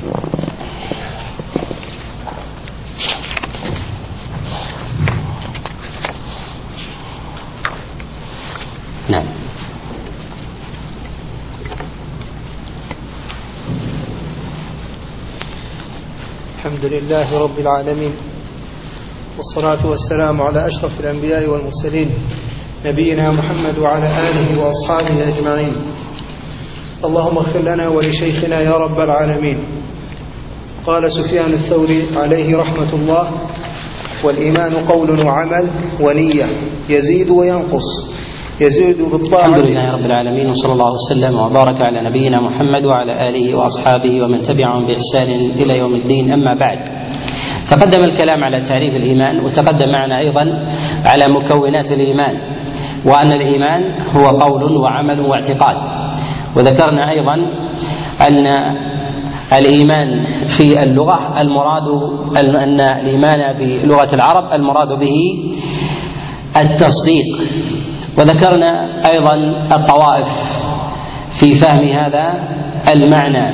نعم. الحمد لله رب العالمين، والصلاة والسلام على أشرف الأنبياء والمرسلين نبينا محمد وعلى آله وأصحابه أجمعين. اللهم اغفر لنا ولشيخنا يا رب العالمين. قال سفيان الثوري عليه رحمة الله: والإيمان قول وعمل ونية، يزيد وينقص، يزيد بالطاعة. الحمد لله رب العالمين، وصلى الله وسلم وبارك على نبينا محمد وعلى آله وأصحابه ومن تبعهم بإحسان إلى يوم الدين. أما بعد، تقدم الكلام على تعريف الإيمان، وتقدم معنا أيضا على مكونات الإيمان، وأن الإيمان هو قول وعمل واعتقاد. وذكرنا أيضا أن الإيمان في اللغة المراد أن الإيمان بلغة العرب المراد به التصديق. وذكرنا أيضا الطوائف في فهم هذا المعنى.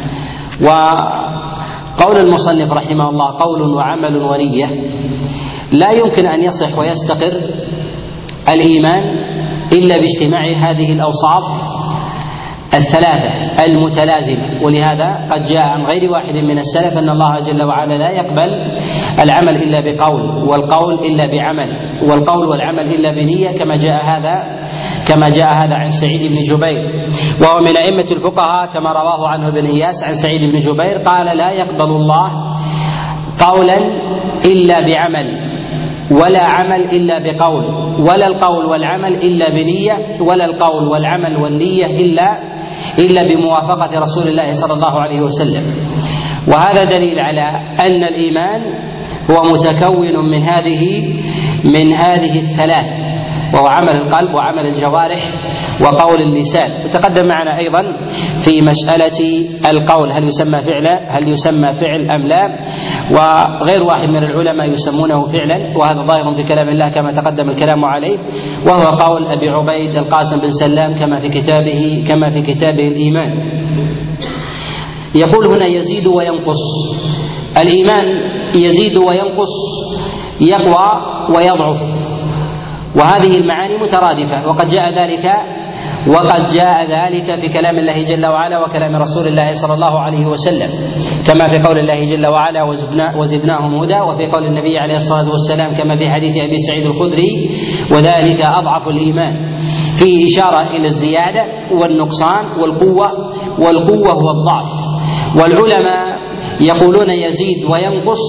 وقول المصنف رحمه الله قول وعمل ونية، لا يمكن أن يصح ويستقر الإيمان إلا باجتماع هذه الأوصاف الثلاثة المتلازمة. ولهذا قد جاء عن غير واحد من السلف أن الله جل وعلا لا يقبل العمل إلا بقول، والقول إلا بعمل، والقول والعمل إلا بنية، كما جاء هذا عن سعيد بن جبير، وهو من أئمة الفقهاء كما رواه عنه ابن إياس عن سعيد بن جبير قال: لا يقبل الله قولا إلا بعمل، ولا عمل إلا بقول، ولا القول والعمل إلا بنية، ولا القول والعمل والنية إلا بموافقة رسول الله صلى الله عليه وسلم. وهذا دليل على أن الإيمان هو متكون من هذه الثلاث، وهو عمل القلب وعمل الجوارح وقول اللسان. وتقدم معنا أيضا في مسألة القول هل يسمى فعل أم لا، وغير واحد من العلماء يسمونه فعلا، وهذا ظاهر في كلام الله كما تقدم الكلام عليه، وهو قول أبي عبيد القاسم بن سلام كما في كتابه الإيمان. يقول هنا يزيد وينقص. الإيمان يزيد وينقص، يقوى ويضعف، وهذه المعاني مترادفة، وقد جاء ذلك في كلام الله جل وعلا وكلام رسول الله صلى الله عليه وسلم، كما في قول الله جل وعلا وزدناهم هدى، وفي قول النبي عليه الصلاة والسلام كما في حديث أبي سعيد الخدري: وذلك أضعف الإيمان. فيه إشارة إلى الزيادة والنقصان والقوة هو الضعف. والعلماء يقولون يزيد وينقص،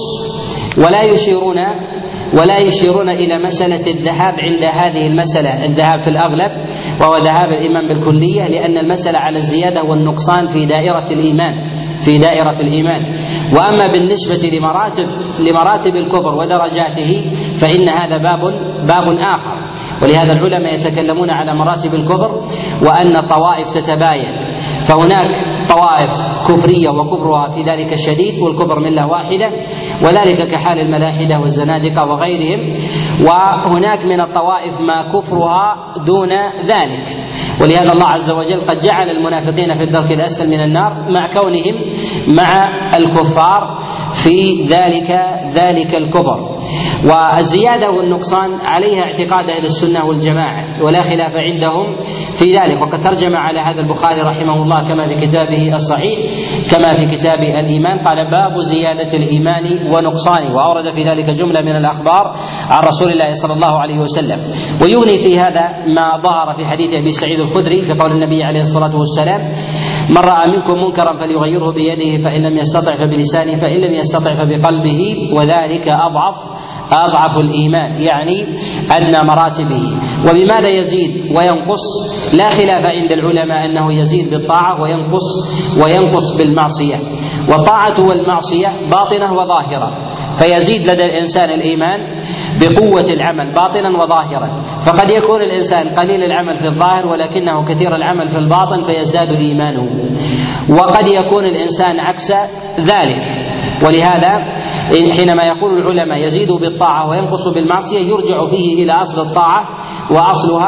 ولا يشيرون إلى مسألة الذهاب عند هذه المسألة، الذهاب في الأغلب وهو ذهاب الإيمان بالكلية، لأن المسألة على الزيادة والنقصان في دائرة الإيمان. وأما بالنسبة لمراتب الكفر ودرجاته فإن هذا باب آخر. ولهذا العلماء يتكلمون على مراتب الكفر وأن الطوائف تتباين، فهناك طوائف كفرية وكفرها في ذلك الشديد، والكفر ملة واحدة، وذلك كحال الملاحدة والزنادقة وغيرهم. وهناك من الطوائف ما كفرها دون ذلك، ولهذا الله عز وجل قد جعل المنافقين في الدرك الأسفل من النار مع كونهم مع الكفار في ذلك الكفر. والزيادة والنقصان عليها اعتقاد أهل السنة والجماعة، ولا خلاف عندهم في ذلك. وقد ترجم على هذا البخاري رحمه الله كما في كتابه الصحيح كما في كتاب الإيمان، قال: باب زيادة الإيمان ونقصانه، وأورد في ذلك جملة من الأخبار عن رسول الله صلى الله عليه وسلم. ويغني في هذا ما ظهر في حديث أبي سعيد الخدري في قول النبي عليه الصلاة والسلام: من رأى منكم منكرا فليغيره بيده، فإن لم يستطع فبلسانه، فإن لم يستطع فبقلبه، وذلك أضعف الإيمان، يعني أدنى مراتبه. وبماذا يزيد وينقص؟ لا خلاف عند العلماء أنه يزيد بالطاعة وينقص بالمعصية. والطاعة والمعصية باطنة وظاهرة، فيزيد لدى الإنسان الإيمان بقوة العمل باطنا وظاهرا، فقد يكون الإنسان قليل العمل في الظاهر ولكنه كثير العمل في الباطن فيزداد إيمانه، وقد يكون الإنسان عكس ذلك. ولهذا حينما يقول العلماء يزيد بالطاعة وينقص بالمعصية يرجع فيه إلى أصل الطاعة وأصلها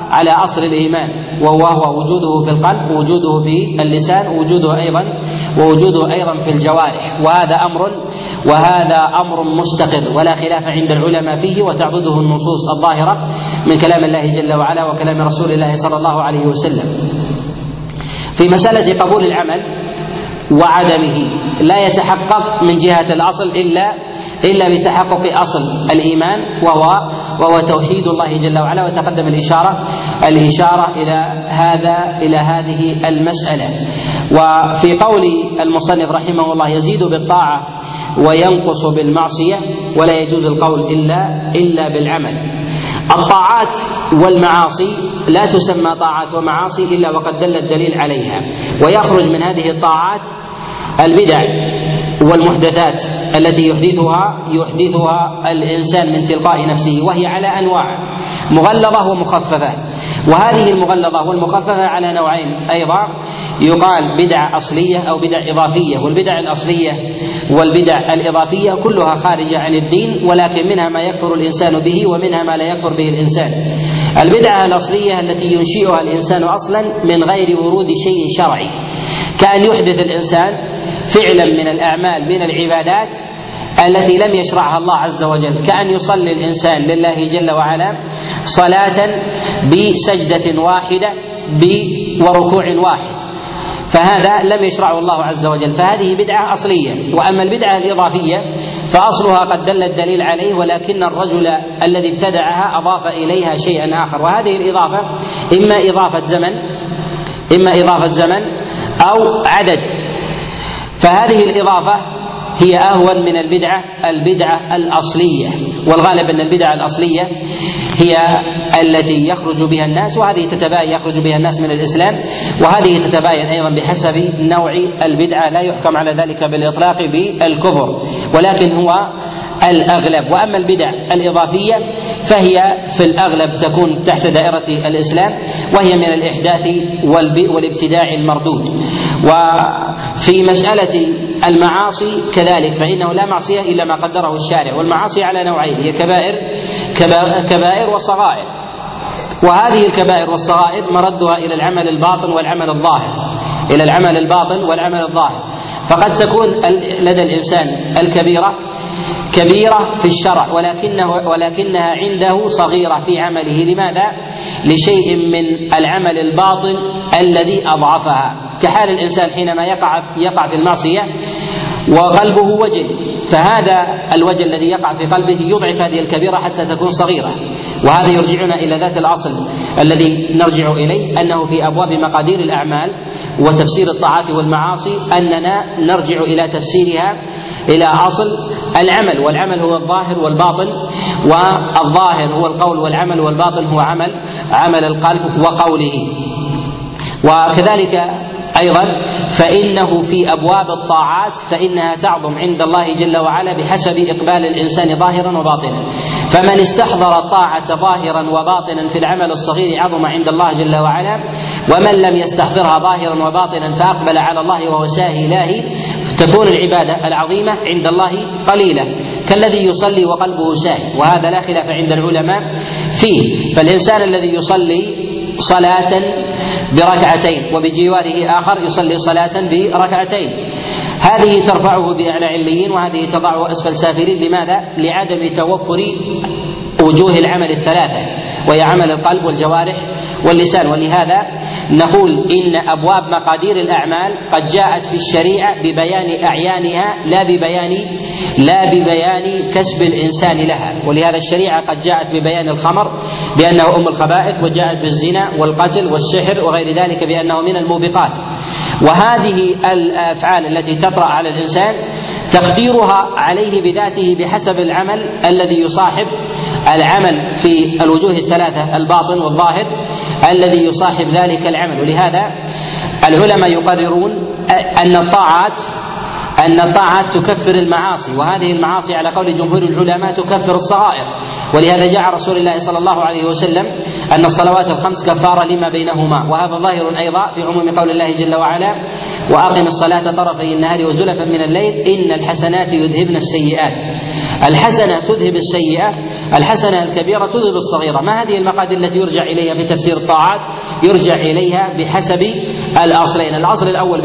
على أصل الإيمان، وهو وجوده في القلب ووجوده في اللسان ووجوده أيضا في الجوارح. وهذا أمر مستقر ولا خلاف عند العلماء فيه، وتعضده النصوص الظاهرة من كلام الله جل وعلا وكلام رسول الله صلى الله عليه وسلم. في مسألة قبول العمل وعدمه لا يتحقق من جهة الأصل إلا بتحقق أصل الإيمان وهو توحيد الله جل وعلا، وتقدم الإشارة إلى هذه المسألة. وفي قول المصنف رحمه الله يزيد بالطاعة وينقص بالمعصية، ولا يجوز القول إلا بالعمل. الطاعات والمعاصي لا تسمى طاعات ومعاصي إلا وقد دل الدليل عليها، ويخرج من هذه الطاعات البدع والمحدثات التي يحدثها الإنسان من تلقاء نفسه، وهي على أنواع مغلظة ومخففة. وهذه المغلظة والمخففة على نوعين أيضا، يقال بدع أصلية أو بدع إضافية. والبدع الأصلية والبدع الإضافية كلها خارجة عن الدين، ولكن منها ما يكفر الإنسان به ومنها ما لا يكفر به الإنسان. البدعة الأصلية التي ينشئها الإنسان أصلا من غير ورود شيء شرعي، كأن يحدث الإنسان فعلا من الأعمال من العبادات التي لم يشرعها الله عز وجل، كأن يصلي الإنسان لله جل وعلا صلاة بسجدة واحدة وركوع واحد، فهذا لم يشرعه الله عز وجل، فهذه بدعة أصلية. وأما البدعة الإضافية فأصلها قد دل الدليل عليه، ولكن الرجل الذي ابتدعها أضاف إليها شيئا آخر، وهذه الإضافة إما إضافة زمن أو عدد. فهذه الإضافة هي أهون من البدعة الأصلية، والغالب أن البدعة الأصلية هي التي يخرج بها الناس، وهذه تتباين يخرج بها الناس من الإسلام، وهذه تتباين أيضا بحسب نوع البدعة، لا يحكم على ذلك بالإطلاق بالكفر، ولكن هو الأغلب. وأما البدع الإضافية فهي في الأغلب تكون تحت دائرة الإسلام، وهي من الإحداث والابتداع المردود. وفي مسألة المعاصي كذلك، فإنه لا معصية إلا ما قدره الشارع، والمعاصي على نوعين، هي كبائر وصغائر. وهذه الكبائر والصغائر مردها إلى العمل الباطن والعمل الظاهر، فقد تكون لدى الإنسان الكبيرة كبيرة في الشرع، ولكنها عنده صغيرة في عمله. لماذا؟ لشيء من العمل الباطن الذي أضعفها، كحال الإنسان حينما يقع في المعصية وقلبه وجل، فهذا الوجل الذي يقع في قلبه يضعف هذه الكبيرة حتى تكون صغيرة. وهذا يرجعنا إلى ذات الأصل الذي نرجع إليه، أنه في أبواب مقادير الأعمال وتفسير الطاعات والمعاصي أننا نرجع إلى تفسيرها إلى أصل العمل، والعمل هو الظاهر والباطن، والظاهر هو القول والعمل، والباطن هو عمل القلب وقوله. وكذلك أيضا فإنه في أبواب الطاعات فإنها تعظم عند الله جل وعلا بحسب إقبال الإنسان ظاهرا وباطنا، فمن استحضر الطاعة ظاهرا وباطنا في العمل الصغير عظم عند الله جل وعلا، ومن لم يستحضرها ظاهرا وباطنا فأقبل على الله وهو ساهي لاهي تكون العبادة العظيمة عند الله قليلة، كالذي يصلي وقلبه ساهي، وهذا لا خلاف عند العلماء فيه. فالإنسان الذي يصلي صلاة بركعتين وبجواره آخر يصلي صلاة بركعتين، هذه ترفعه بأعلى عليين، وهذه تضعه أسفل سافلين. لماذا؟ لعدم توفر وجوه العمل الثلاثة، وهي عمل القلب والجوارح واللسان. ولهذا نقول إن أبواب مقادير الأعمال قد جاءت في الشريعة ببيان أعيانها لا ببيان كسب الإنسان لها. ولهذا الشريعة قد جاءت ببيان الخمر بأنه أم الخبائث، وجاءت بالزنا والقتل والسحر وغير ذلك بأنه من الموبقات. وهذه الأفعال التي تطرأ على الإنسان تقديرها عليه بذاته بحسب العمل الذي يصاحب العمل في الوجوه الثلاثة الباطن والظاهر الذي يصاحب ذلك العمل. ولهذا العلماء يقررون أن الطاعات تكفر المعاصي، وهذه المعاصي على قول جمهور العلماء تكفر الصغائر. ولهذا جاء رسول الله صلى الله عليه وسلم أن الصلوات الخمس كفارة لما بينهما، وهذا ظاهر أيضا في عموم قول الله جل وعلا: وأقم الصلاة طرفي النهار وزلفا من الليل إن الحسنات يذهبن السيئات. الحسنة تذهب السيئة، الحسنة الكبيرة تذهب الصغيرة. ما هذه المقادير التي يرجع إليها في تفسير الطاعات؟ يرجع إليها بحسب الأصلين: الأصل الأول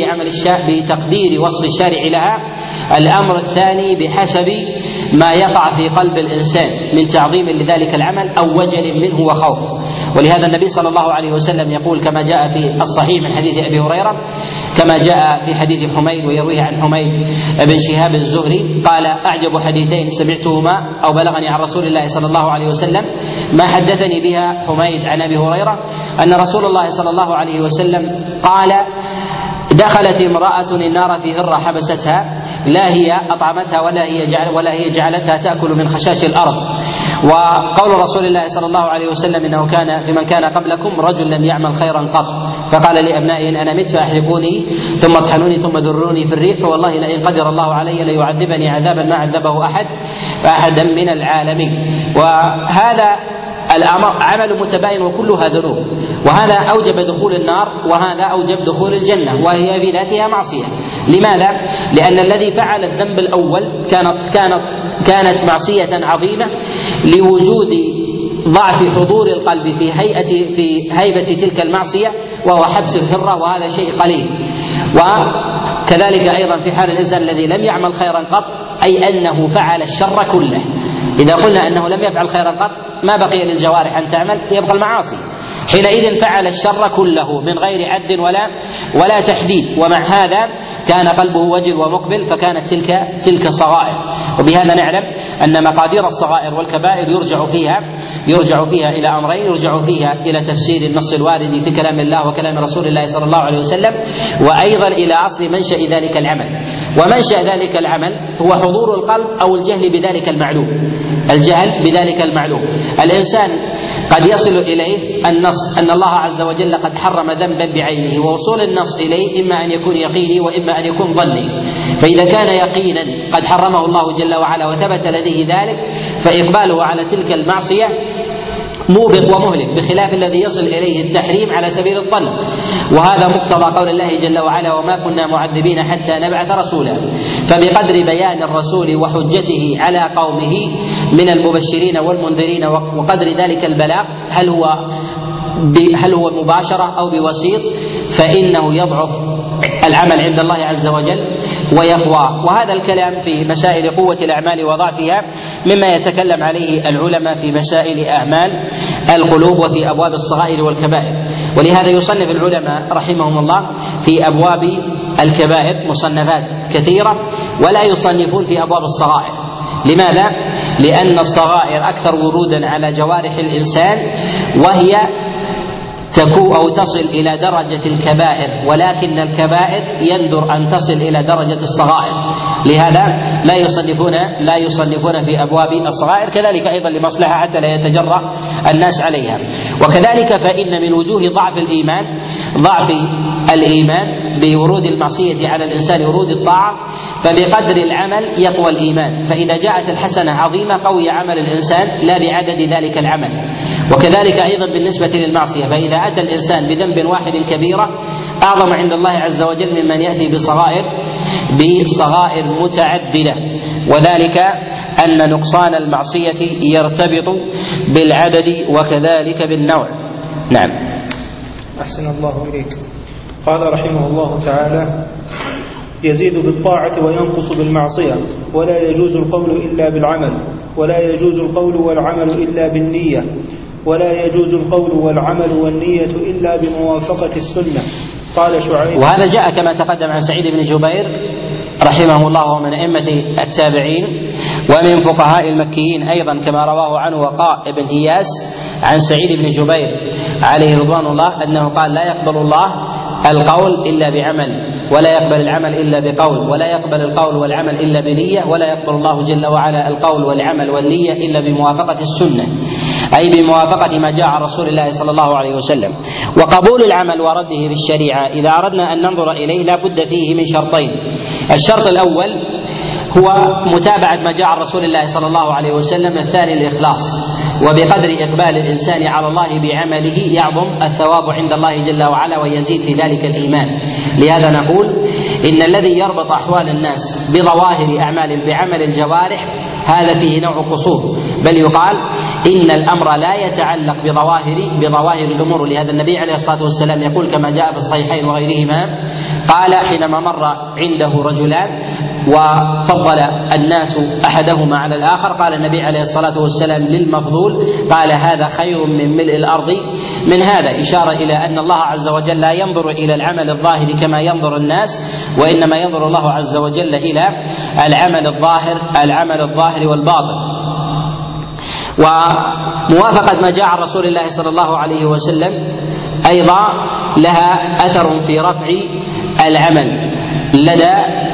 بتقدير وصف الشارع لها، الأمر الثاني بحسب ما يقع في قلب الإنسان من تعظيم لذلك العمل أو وجل منه وخوف. ولهذا النبي صلى الله عليه وسلم يقول كما جاء في الصحيح من حديث أبي هريرة، كما جاء في حديث حميد ويرويه عن حميد بن شهاب الزهري قال: أعجب حديثين سمعتهما أو بلغني عن رسول الله صلى الله عليه وسلم ما حدثني بها حميد عن أبي هريرة أن رسول الله صلى الله عليه وسلم قال: دخلت امرأة النار في هرة حبستها، لا هي أطعمتها ولا هي جعلتها تأكل من خشاش الأرض. وقول رسول الله صلى الله عليه وسلم إنه كان في من كان قبلكم رجل لم يعمل خيرا قط، فقال لأبنائه: إن أنا مت فأحرقوني ثم اطحنوني ثم ذروني في الريح، فوالله لئن قدر الله علي ليعذبني عذابا ما عذبه أحدا من العالمين. وهذا الأمر عمل متباين وكلها ذنوب، وهذا أوجب دخول النار وهذا أوجب دخول الجنة، وهي بذاتها معصية. لماذا؟ لأن الذي فعل الذنب الأول كانت معصية عظيمة لوجود ضعف حضور القلب في هيبة تلك المعصية، وهو حبس الهرة، وهذا شيء قليل. وكذلك أيضا في حال الإنسان الذي لم يعمل خيرا قط، أي أنه فعل الشر كله. إذا قلنا أنه لم يفعل خيرا قط ما بقي للجوارح أن تعمل، يبقى المعاصي. حينئذ فعل الشر كله من غير عد ولا تحديد، ومع هذا كان قلبه وجل ومقبل، فكانت تلك صغائر. وبهذا نعلم أن مقادير الصغائر والكبائر يرجع فيها إلى أمرين: يرجع فيها إلى تفسير النص الوارد في كلام الله وكلام رسول الله صلى الله عليه وسلم، وأيضا إلى أصل منشأ ذلك العمل. ومنشأ ذلك العمل هو حضور القلب أو الجهل بذلك المعلوم. الإنسان قد يصل إليه النص أن الله عز وجل قد حرم ذنبا بعينه، ووصول النص إليه إما أن يكون يقيني وإما أن يكون ظني. فإذا كان يقينا قد حرمه الله جل وعلا وثبت لديه ذلك، فإقباله على تلك المعصية موبق ومهلك، بخلاف الذي يصل إليه التحريم على سبيل الظن. وهذا مقتضى قول الله جل وعلا: وما كنا معذبين حتى نبعث رسولا. فبقدر بيان الرسول وحجته على قومه من المبشرين والمنذرين وقدر ذلك البلاغ، هل هو مباشرة أو بوسيط، فإنه يضعف العمل عند الله عز وجل ويقوى. وهذا الكلام في مسائل قوة الأعمال وضعفها مما يتكلم عليه العلماء في مسائل أعمال القلوب وفي أبواب الصغائر والكبائر. ولهذا يصنف العلماء رحمهم الله في أبواب الكبائر مصنفات كثيرة، ولا يصنفون في أبواب الصغائر. لماذا؟ لأن الصغائر أكثر ورودا على جوارح الإنسان، وهي تصل إلى درجة الكبائر، ولكن الكبائر يندر أن تصل إلى درجة الصغائر، لهذا لا يصنفون في أبواب الصغائر. كذلك أيضا لمصلحة حتى لا يتجرأ الناس عليها. وكذلك فإن من وجوه ضعف الإيمان بورود المعصية على الإنسان ورود الطاعة، فبقدر العمل يقوى الإيمان. فإذا جاءت الحسنة عظيمة قوي عمل الإنسان لا بعدد ذلك العمل. وكذلك أيضا بالنسبة للمعصية، فإذا أتى الإنسان بذنب واحد كبيرة أعظم عند الله عز وجل ممن يأتي بصغائر متعددة، وذلك أن نقصان المعصية يرتبط بالعدد وكذلك بالنوع. نعم. أحسن الله إليك. قال رحمه الله تعالى: يزيد بالطاعة وينقص بالمعصية، ولا يجوز القول إلا بالعمل، ولا يجوز القول والعمل إلا بالنية، ولا يجوز القول والعمل والنية إلا بموافقة السنة. قال شعيب. وهذا جاء كما تقدم عن سعيد بن جبير رحمه الله، ومن أئمة التابعين ومن فقهاء المكيين أيضا، كما رواه عنه وقاء بن إياس عن سعيد بن جبير عليه رضوان الله أنه قال: لا يقبل الله القول إلا بعمل، ولا يقبل العمل إلا بقول، ولا يقبل القول والعمل إلا بنية، ولا يقبل الله جل وعلا القول والعمل والنية إلا بموافقة السنة، أي بموافقة ما جاء عن رسول الله صلى الله عليه وسلم. وقبول العمل ورده بالشريعة إذا أردنا أن ننظر إليه لا بد فيه من شرطين: الشرط الأول هو متابعة ما جاء عن رسول الله صلى الله عليه وسلم، الثاني الإخلاص. وبقدر إقبال الإنسان على الله بعمله يعظم الثواب عند الله جل وعلا ويزيد في ذلك الإيمان. لهذا نقول إن الذي يربط أحوال الناس بظواهر أعمال بعمل الجوارح هذا فيه نوع قصور، بل يقال إن الأمر لا يتعلق بظواهر الأمور. لهذا النبي عليه الصلاة والسلام يقول كما جاء في الصحيحين وغيرهما قال حينما مر عنده رجلان وفضل الناس أحدهما على الآخر، قال النبي عليه الصلاة والسلام للمفضول قال هذا خير من ملء الأرض من هذا، إشارة إلى أن الله عز وجل لا ينظر إلى العمل الظاهر كما ينظر الناس، وإنما ينظر الله عز وجل إلى العمل الظاهر والباطن. وموافقة ما جاء عن رسول الله صلى الله عليه وسلم أيضا لها أثر في رفع العمل لدى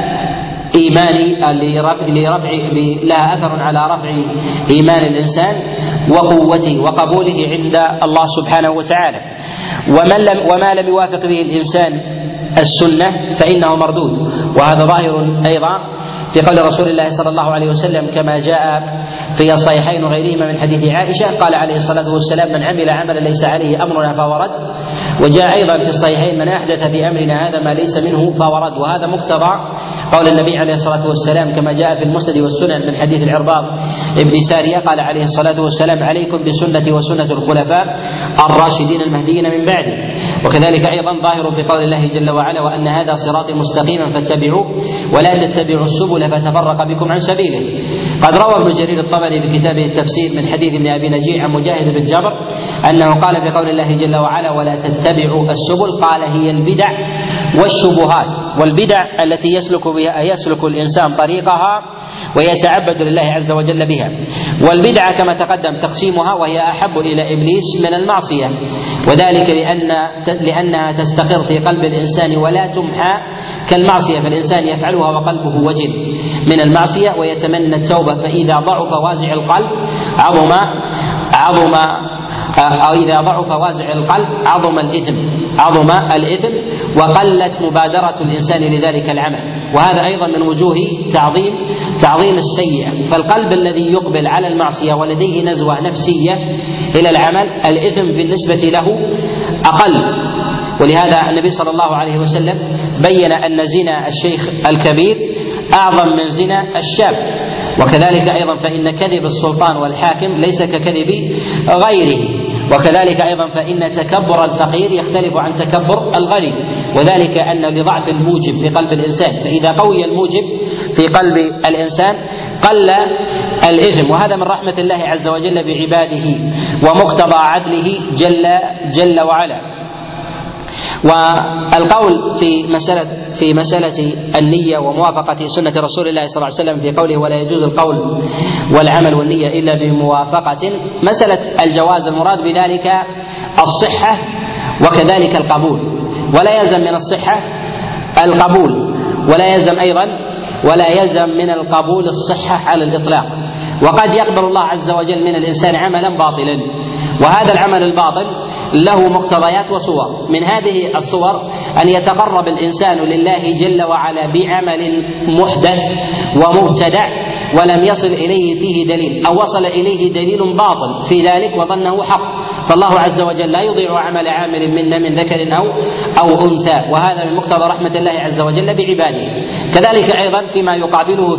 لها أثر على رفع إيمان الإنسان وقوته وقبوله عند الله سبحانه وتعالى. وما لم يوافق به الإنسان السنة فإنه مردود، وهذا ظاهر أيضا في قول رسول الله صلى الله عليه وسلم كما جاء في الصحيحين وغيرهما من حديث عائشة قال عليه الصلاة والسلام من عمل عملا ليس عليه أمرنا فهو رد. وجاء أيضا في الصحيحين من أحدث في أمرنا هذا ما ليس منه فهو رد. وهذا مقتضى قول النبي عليه الصلاة والسلام كما جاء في المسند والسنن من حديث العرباض ابن سارية قال عليه الصلاة والسلام عليكم بسنتي وسنة الخلفاء الراشدين المهديين من بعدي. وكذلك أيضا ظاهر في قول الله جل وعلا وأن هذا صراطي مستقيما فاتبعوه ولا تتبعوا السبل فتفرق بكم عن سبيله. قد روى ابن جرير الطبري في كتابه التفسير من حديث ابن أبي نجيع عن مجاهد بن جبر أنه قال في قول الله جل وعلا ولا تتبعوا السبل قال هي البدع والشبهات، والبدع التي يسلك الإنسان طريقها ويتعبد لله عز وجل بها، والبدعة كما تقدم تقسيمها وهي أحب إلى إبليس من المعصية، وذلك لأنها تستقر في قلب الإنسان ولا تمحى كالمعصية، فالإنسان يفعلها وقلبه وجل من المعصية ويتمنى التوبة، فإذا ضعف وازع القلب إذا ضعف وازع القلب عظم الإثم وقلت مبادرة الإنسان لذلك العمل. وهذا أيضا من وجوه تعظيم السيئة، فالقلب الذي يقبل على المعصية ولديه نزوة نفسية إلى العمل الإثم بالنسبة له أقل. ولهذا النبي صلى الله عليه وسلم بين أن زنا الشيخ الكبير أعظم من زنا الشاب. وكذلك أيضا فإن كذب السلطان والحاكم ليس ككذب غيره، وكذلك أيضا فإن تكبر الفقير يختلف عن تكبر الغني، وذلك أن لضعف الموجب في قلب الإنسان، فإذا قوي الموجب في قلب الإنسان قل الإثم. وهذا من رحمة الله عز وجل بعباده ومقتضى عدله جل وعلا. والقول في مسألة النية وموافقة سنة رسول الله صلى الله عليه وسلم في قوله ولا يجوز القول والعمل والنية إلا بموافقة، مسألة الجواز المراد بذلك الصحة وكذلك القبول، ولا يلزم من الصحة القبول ولا يلزم من القبول الصحة على الإطلاق. وقد يقبل الله عز وجل من الإنسان عملا باطلا، وهذا العمل الباطل له مقتضيات وصور. من هذه الصور أن يتقرب الإنسان لله جل وعلا بعمل محدث ومبتدع ولم يصل إليه فيه دليل، أو وصل إليه دليل باطل في ذلك وظنه حق، فالله عز وجل لا يضيع عمل عامل منا من ذكر أو أنثى، وهذا من مقتضى رحمة الله عز وجل بعباده. كذلك أيضا فيما يقابله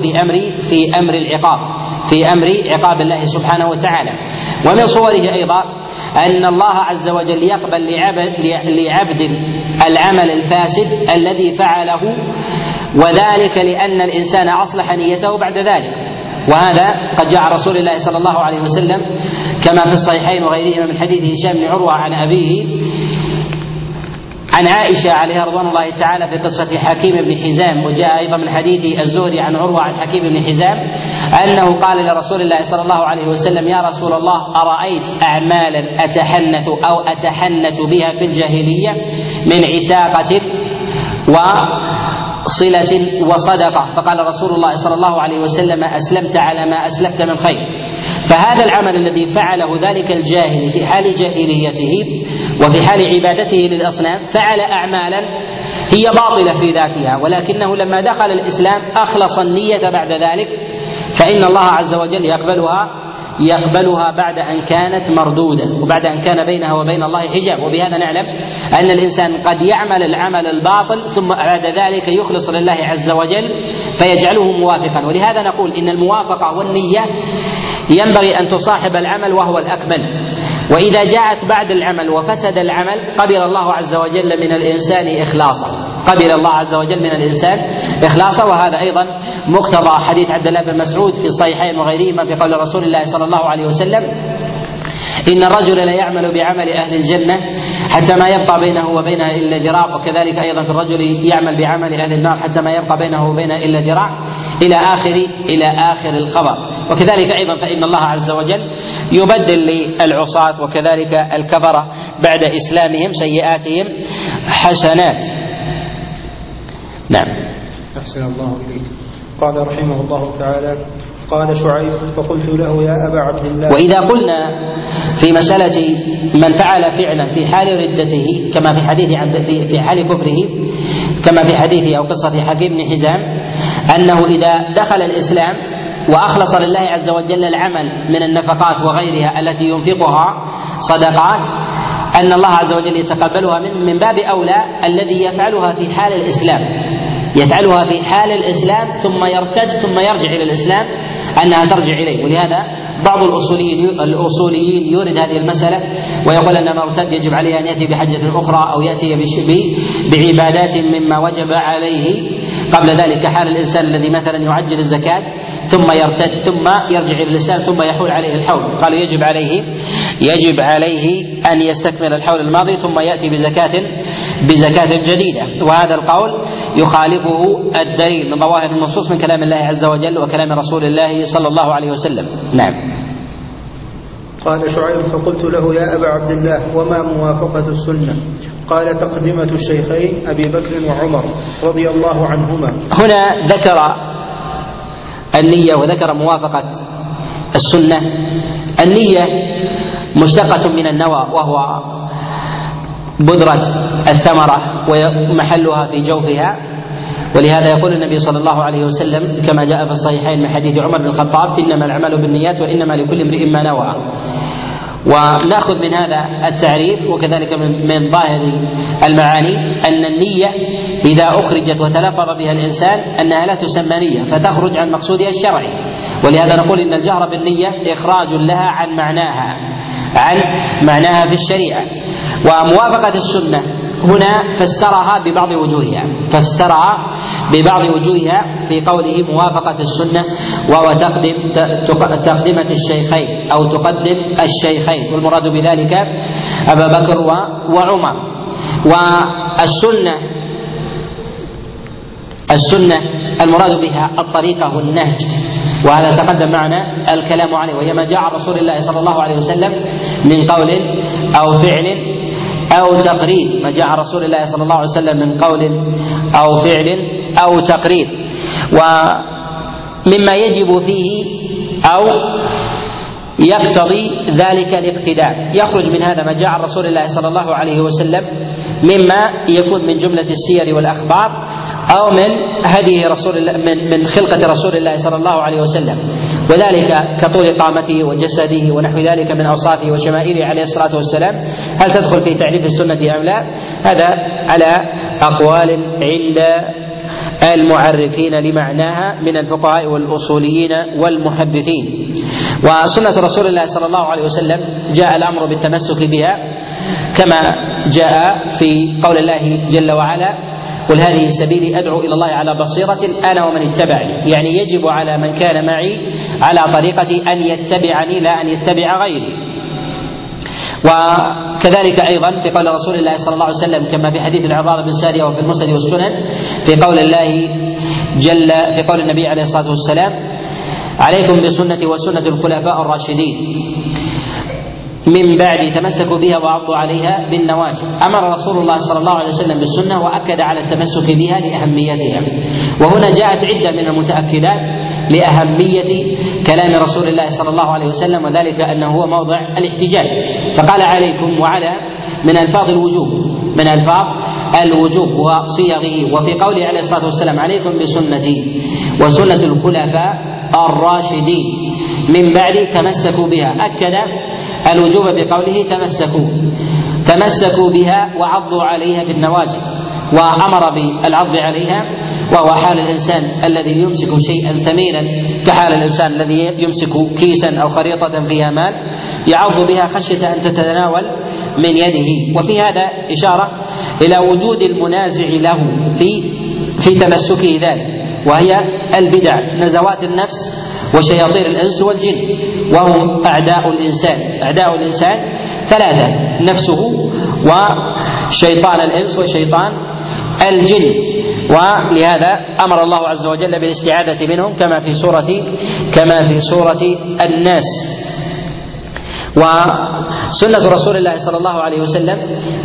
في أمر عقاب الله سبحانه وتعالى. ومن صوره أيضا أن الله عز وجل يقبل لعبد العمل الفاسد الذي فعله، وذلك لأن الإنسان أصلح نيته بعد ذلك. وهذا قد جاء رسول الله صلى الله عليه وسلم كما في الصحيحين وغيرهما من حديث هشام بن عروة عن أبيه عن عائشة عليها رضوان الله تعالى في قصة حكيم بن حزام. وجاء أيضا من حديث الزهري عن عروة عن حكيم بن حزام أنه قال لرسول الله صلى الله عليه وسلم يا رسول الله أرأيت أعمالا أتحنث بها في الجاهلية من عتاقة وصلة وصدقة؟ فقال رسول الله صلى الله عليه وسلم أسلمت على ما أسلفت من خير. فهذا العمل الذي فعله ذلك الجاهل في حال جاهليته وفي حال عبادته للأصنام فعل أعمالا هي باطلة في ذاتها، ولكنه لما دخل الإسلام أخلص النية بعد ذلك، فإن الله عز وجل يقبلها بعد أن كانت مردودة وبعد أن كان بينها وبين الله حجاب. وبهذا نعلم أن الإنسان قد يعمل العمل الباطل ثم بعد ذلك يخلص لله عز وجل فيجعله موافقا. ولهذا نقول إن الموافقة والنية ينبغي أن تصاحب العمل وهو الأكمل، وإذا جاءت بعد العمل وفسد العمل قبل الله عز وجل من الإنسان إخلاصا، قبل الله عز وجل من الإنسان إخلاصا. وهذا أيضا مقتضى حديث عبد الله بن مسعود في الصحيحين وغيرهما في قول رسول الله صلى الله عليه وسلم: إن الرجل لا يعمل بعمل أهل الجنة حتى ما يبقى بينه وبينها إلا ذراع، وكذلك أيضا في الرجل يعمل بعمل أهل النار حتى ما يبقى بينه وبينها إلا ذراع إلى آخر الخبر. وكذلك أيضا فإن الله عز وجل يبدل للعصاة وكذلك الكفرة بعد إسلامهم سيئاتهم حسنات. نعم. أحسن الله إليك. قال رحمه الله تعالى: قال شعيب: فقلت له يا أبا عبد الله. وإذا قلنا في مسألة من فعل فعلا في حال ردته كما في حديث في حال كفره كما في حديث أو قصة حكيم بن حزام أنه إذا دخل الإسلام وأخلص لله عز وجل العمل من النفقات وغيرها التي ينفقها صدقات أن الله عز وجل يتقبلها من باب أولى الذي يفعلها في حال الإسلام، يفعلها في حال الإسلام ثم يرتد ثم يرجع إلى الإسلام أنها ترجع إليه. ولهذا بعض الأصوليين يورد هذه المسألة ويقول أن المرتد يجب عليه أن يأتي بحجة أخرى أو يأتي بعبادات مما وجب عليه قبل ذلك، حال الإنسان الذي مثلا يعجل الزكاة ثم يرتد ثم يرجع إلى الإسلام ثم يحول عليه الحول، قالوا يجب عليه أن يستكمل الحول الماضي ثم يأتي بزكاة جديدة. وهذا القول يخالفه الدليل من ظواهر النصوص من كلام الله عز وجل وكلام رسول الله صلى الله عليه وسلم. نعم. قال شعيب: فقلت له يا أبا عبد الله وما موافقة السنة؟ قال: تقدمة الشيخين أبي بكر وعمر رضي الله عنهما. هنا ذكر النية وذكر موافقة السنة. النية مشتقة من النوى وهو بذرة الثمرة ومحلها في جوفها، ولهذا يقول النبي صلى الله عليه وسلم كما جاء في الصحيحين من حديث عمر بن الخطاب: إنما الأعمال بالنيات وإنما لكل امرئ ما نوى. ونأخذ من هذا التعريف وكذلك من ظاهر المعاني أن النية إذا أخرجت وتلفظ بها الإنسان أنها لا تسمى نية فتخرج عن مقصودها الشرعي. ولهذا نقول إن الجهر بالنية إخراج لها عن معناها في الشريعة. وموافقة السنة هنا فسرها ببعض وجوهها في قوله موافقة السنة، وهو تقدمة الشيخين أو تقدم الشيخين، والمراد بذلك أبا بكر وعمر. والسنة المراد بها الطريقة والنهج، وهذا تقدم معنا الكلام عليه، وهي ما جاء عن رسول الله صلى الله عليه وسلم من قول أو فعل أو تقرير، ما جاء عن رسول الله صلى الله عليه وسلم من قول أو فعل أو تقرير. ومما يجب فيه أو يقتضي ذلك الاقتداء يخرج من هذا ما جاء عن رسول الله صلى الله عليه وسلم مما يكون من جملة السير والأخبار أو من هديه رسول الله من خلقة رسول الله صلى الله عليه وسلم، وذلك كطول قامته وجسده ونحو ذلك من أوصافه وشمائله عليه الصلاة والسلام. هل تدخل في تعريف السنة أم لا؟ هذا على أقوال عند المعرفين لمعناها من الفقهاء والأصوليين والمحدثين. وسنة رسول الله صلى الله عليه وسلم جاء الأمر بالتمسك بها كما جاء في قول الله جل وعلا: قل هذه سبيلي أدعو إلى الله على بصيرة أنا ومن اتبعني، يعني يجب على من كان معي على طريقتي أن يتبعني لا أن يتبع غيري. وكذلك أيضا في قول رسول الله صلى الله عليه وسلم كما في حديث العرباض بن سارية وفي المسند والسنن في قول الله في قول النبي عليه الصلاة والسلام: عليكم بسنتي وسنة الخلفاء الراشدين من بعد تمسكوا بها وعضوا عليها بالنواجذ. أمر رسول الله صلى الله عليه وسلم بالسنة وأكد على التمسك بها لأهميتها، وهنا جاءت عدة من المتأكدات لأهمية كلام رسول الله صلى الله عليه وسلم، وذلك أنه هو موضع الاحتجاج، فقال عليكم وعلى من ألفاظ الوجوب وصيغه. وفي قوله عليه الصلاة والسلام: عليكم بسنتي وسنة الخلفاء الراشدين، من بعد تمسكوا بها. أكد الوجوب بقوله تمسكوا بها وعضوا عليها بالنواجذ، وأمر بالعض عليها، وهو حال الإنسان الذي يمسك شيئا ثمينا كحال الإنسان الذي يمسك كيسا أو خريطة فيها مال يعض بها خشية أن تتناول من يده. وفي هذا إشارة إلى وجود المنازع له في تمسكه ذلك، وهي البدع، نزوات النفس وشياطين الإنس والجن، وهم أعداء الإنسان ثلاثة: نفسه وشيطان الإنس وشيطان الجن. ولهذا أمر الله عز وجل بالاستعاذة منهم كما في سورة الناس. وسنة رسول الله صلى الله عليه وسلم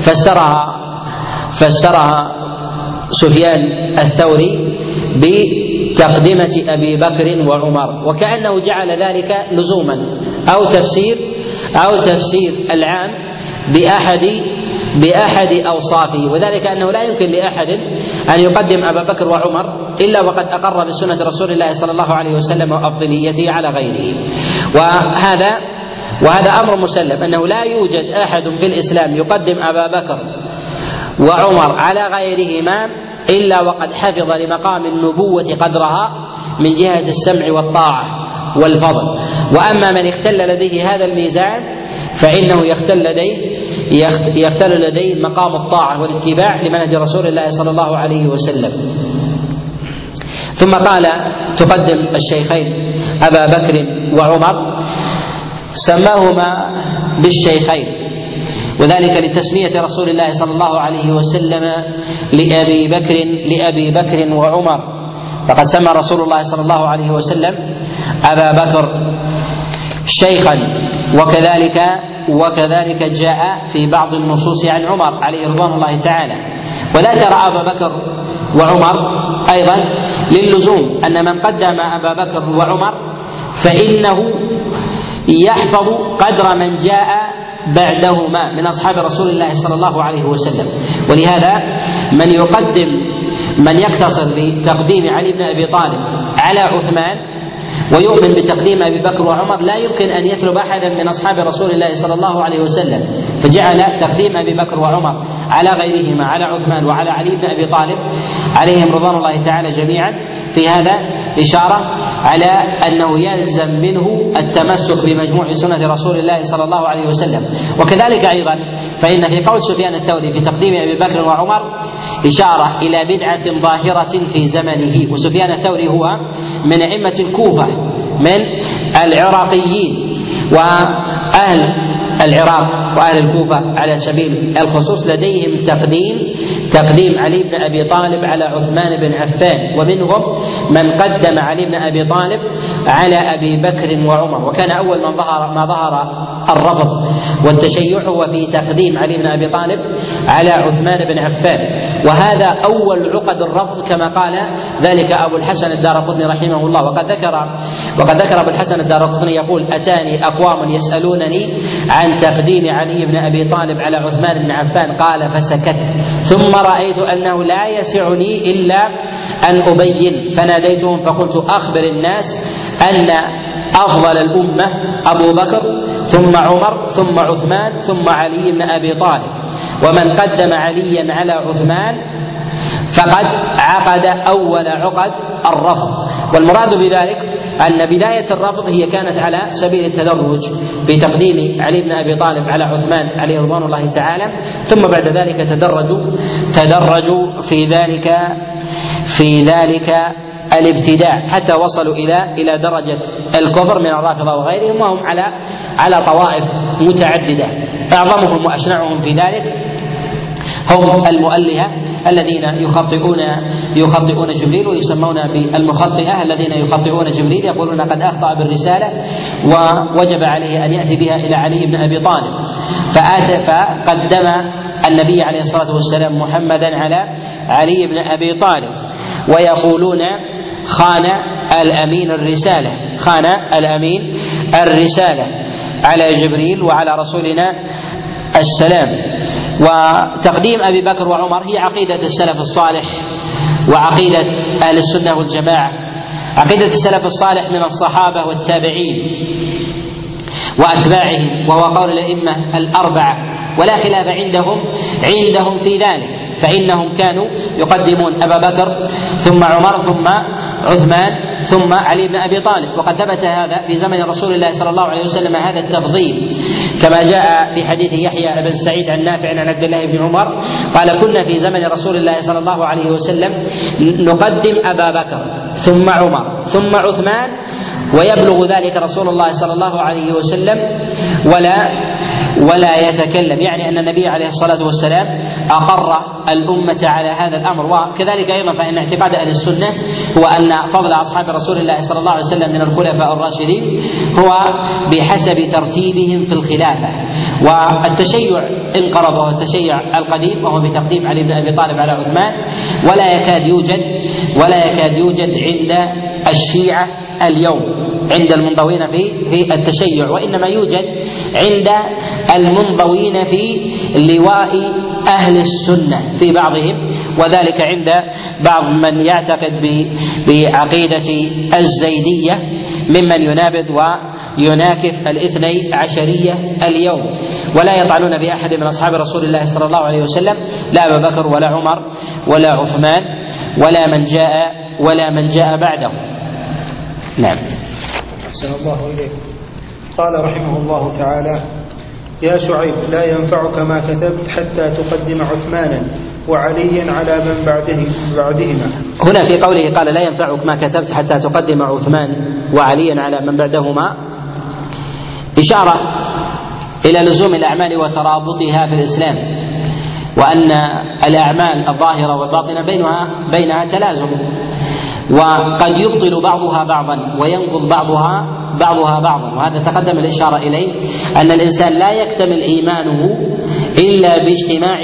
فسرها سفيان الثوري بتقدمة أبي بكر وعمر، وكأنه جعل ذلك لزوما أو تفسير العام بأحد أوصافه، وذلك أنه لا يمكن لأحد أن يقدم أبا بكر وعمر إلا وقد أقر بسنة رسول الله صلى الله عليه وسلم وأفضليته على غيره. وهذا أمر مسلم، أنه لا يوجد أحد في الإسلام يقدم أبا بكر وعمر على غيرهما إلا وقد حفظ لمقام النبوة قدرها من جهة السمع والطاعة والفضل. وأما من اختل لديه هذا الميزان فإنه يختل لديه مقام الطاعة والاتباع لمنهج رسول الله صلى الله عليه وسلم. ثم قال: تقدم الشيخين أبا بكر وعمر، سماهما بالشيخين، وذلك لتسمية رسول الله صلى الله عليه وسلم لأبي بكر وعمر. فقد سمى رسول الله صلى الله عليه وسلم أبا بكر شيخا، وكذلك جاء في بعض النصوص عن عمر عليه رضوان الله تعالى. وذكر أبا بكر وعمر أيضا للزوم، أن من قدم أبا بكر وعمر فإنه يحفظ قدر من جاء بعدهما من أصحاب رسول الله صلى الله عليه وسلم. ولهذا من يقتصر بتقديم علي بن أبي طالب على عثمان ويؤمن بتقديم أبي بكر وعمر لا يمكن أن يسلب أحدا من أصحاب رسول الله صلى الله عليه وسلم، فجعل تقديم أبي بكر وعمر على غيرهما، على عثمان وعلى علي بن أبي طالب عليهم رضوان الله تعالى جميعا، في هذا إشارة على أنه يلزم منه التمسك بمجموع سنة رسول الله صلى الله عليه وسلم. وكذلك أيضا فإن في قول سفيان الثوري في تقديم أبي بكر وعمر إشارة إلى بدعة ظاهرة في زمنه. وسفيان الثوري هو من أئمة الكوفة من العراقيين، وأهل العراق وأهل الكوفة على سبيل الخصوص لديهم تقديم علي بن أبي طالب على عثمان بن عفان، ومنهم من قدم علي بن أبي طالب على أبي بكر وعمر. وكان أول ما ظهر الرفض والتشيع هو في تقديم علي بن أبي طالب على عثمان بن عفان، وهذا أول عقد الرفض كما قال ذلك أبو الحسن الدارقطني رحمه الله. وقد ذكر أبو الحسن الدارقطني يقول: أتاني أقوام يسألونني عن تقديم علي بن أبي طالب على عثمان بن عفان، قال فسكت، ثم رأيت أنه لا يسعني إلا أن أبين، فناديتهم فقلت: أخبر الناس أن أفضل الأمة أبو بكر ثم عمر ثم عثمان ثم علي بن أبي طالب، ومن قدم عليا على عثمان فقد عقد أول عقد الرفض. والمراد بذلك أن بداية الرفض هي كانت على سبيل التدرج بتقديم علي بن أبي طالب على عثمان عليه رضوان الله تعالى، ثم بعد ذلك تدرجوا في ذلك الابتداع حتى وصلوا إلى درجة الكفر من الرافضة وغيرهم، وهم على طوائف متعددة. أعظمهم وأشنعهم في ذلك هم المؤلهة الذين يخطئون جبريل، ويسمون بالمخطئة الذين يخطئون جبريل، يقولون قد أخطأ بالرسالة ووجب عليه أن يأتي بها إلى علي بن أبي طالب، فقدم النبي عليه الصلاة والسلام محمدا على علي بن أبي طالب، ويقولون خان الأمين الرسالة على جبريل وعلى رسولنا السلام. وتقديم أبي بكر وعمر هي عقيدة السلف الصالح وعقيدة أهل السنة والجماعة عقيدة السلف الصالح من الصحابة والتابعين وأتباعهم، وهو قول الأئمة الأربعة ولا خلاف عندهم في ذلك، فإنهم كانوا يقدمون أبا بكر ثم عمر ثم عثمان ثم علي بن أبي طالب. وقد ثبت هذا في زمن رسول الله صلى الله عليه وسلم هذا التفضيل، كما جاء في حديث يحيى بن سعيد عن نافع عن عبد الله بن عمر قال: كنا في زمن رسول الله صلى الله عليه وسلم نقدم أبا بكر ثم عمر ثم عثمان، ويبلغ ذلك رسول الله صلى الله عليه وسلم ولا يتكلم، يعني أن النبي عليه الصلاة والسلام أقر الأمة على هذا الأمر. وكذلك أيضا فإن اعتقاد أهل السنة هو أن فضل أصحاب رسول الله صلى الله عليه وسلم من الخلفاء الراشدين هو بحسب ترتيبهم في الخلافة، والتشيع انقرض وهو التشيع القديم وهو بتقديم علي بن أبي طالب على عثمان، ولا يكاد يوجد عند الشيعة اليوم، عند المنضوين في التشيع، وإنما يوجد عند المنضوين في لواء أهل السنة في بعضهم، وذلك عند بعض من يعتقد بعقيدة الزيدية ممن ينابذ ويناكف الاثني عشرية اليوم، ولا يطعنون بأحد من أصحاب رسول الله صلى الله عليه وسلم، لا أبا بكر ولا عمر ولا عثمان ولا من جاء بعده. نعم. أحسن الله إليك. قال رحمه الله تعالى: يا شعيب لا ينفعك ما كتبت حتى تقدم عثمانا وعليا على من بعدهما. هنا في قوله قال لا ينفعك ما كتبت حتى تقدم عثمان وعليا على من بعدهما إشارة إلى لزوم الأعمال وترابطها في الإسلام، وأن الأعمال الظاهرة والباطنة بينها تلازم، وقد يبطل بعضها بعضا وينقض بعضها بعضا، وهذا تقدم الإشارة إليه أن الإنسان لا يكتمل إيمانه إلا باجتماع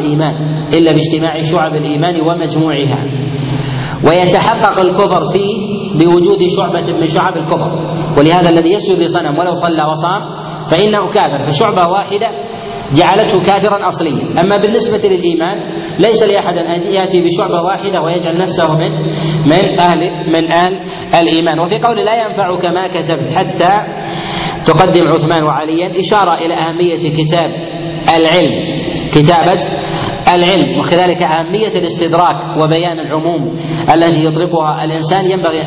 شعب الإيمان ومجموعها، ويتحقق الكفر فيه بوجود شعبة من شعب الكفر، ولهذا الذي يسجد لصنم ولو صلى وصام فإنه كافر، فشعبة واحدة جعلته كافرا أصليا. أما بالنسبة للإيمان ليس لأحد أن يأتي بشعبة واحدة ويجعل نفسه من أهل الإيمان. وفي قول لا ينفعك ما كتبت حتى تقدم عثمان وعليا إشارة إلى أهمية كتابة العلم، وكذلك أهمية الاستدراك وبيان العموم التي يطلقها الإنسان ينبغي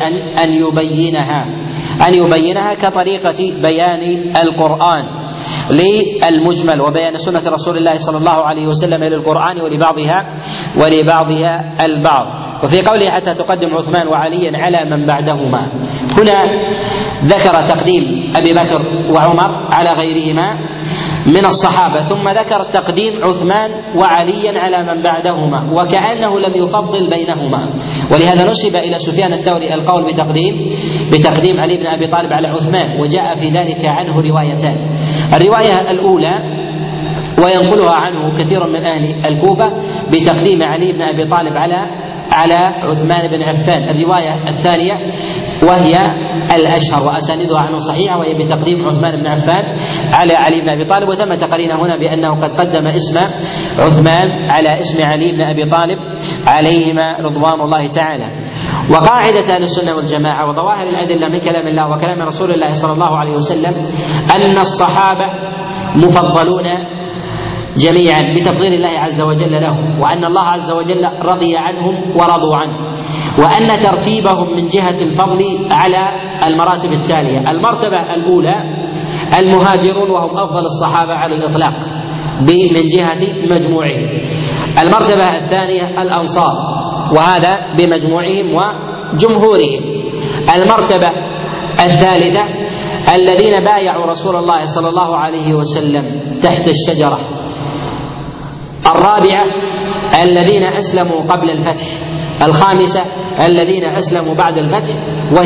أن يبينها كطريقة بيان القرآن للمجمل وبيان سنة رسول الله صلى الله عليه وسلم للقرآن ولبعضها البعض. وفي قوله حتى تقدم عثمان وعليا على من بعدهما، هنا ذكر تقديم أبي بكر وعمر على غيرهما من الصحابة، ثم ذكر تقديم عثمان وعليا على من بعدهما، وكأنه لم يفضل بينهما، ولهذا نسب إلى سفيان الثوري القول بتقديم علي بن أبي طالب على عثمان، وجاء في ذلك عنه روايتان. الرواية الأولى وينقلها عنه كثير من أهل الكوفة بتقديم علي بن أبي طالب على عثمان بن عفان. الرواية الثانية وهي الأشهر وأساندها عنه صحيحة، وهي بتقديم عثمان بن عفان على علي بن أبي طالب، وتم تقرينا هنا بأنه قد قدم اسم عثمان على اسم علي بن أبي طالب عليهما رضوان الله تعالى. وقاعدة أهل السنة والجماعة وظواهر الأدلة من كلام الله وكلام رسول الله صلى الله عليه وسلم أن الصحابة مفضلون جميعا بتفضيل الله عز وجل لهم، وأن الله عز وجل رضي عنهم ورضوا عنه، وأن ترتيبهم من جهة الفضل على المراتب التالية: المرتبة الأولى المهاجرون وهم أفضل الصحابة على الإطلاق من جهة مجموعهم. المرتبة الثانية الأنصار، وهذا بمجموعهم وجمهورهم. المرتبة الثالثة الذين بايعوا رسول الله صلى الله عليه وسلم تحت الشجرة. الرابعة الذين أسلموا قبل الفتح. الخامسة الذين أسلموا بعد الفتح،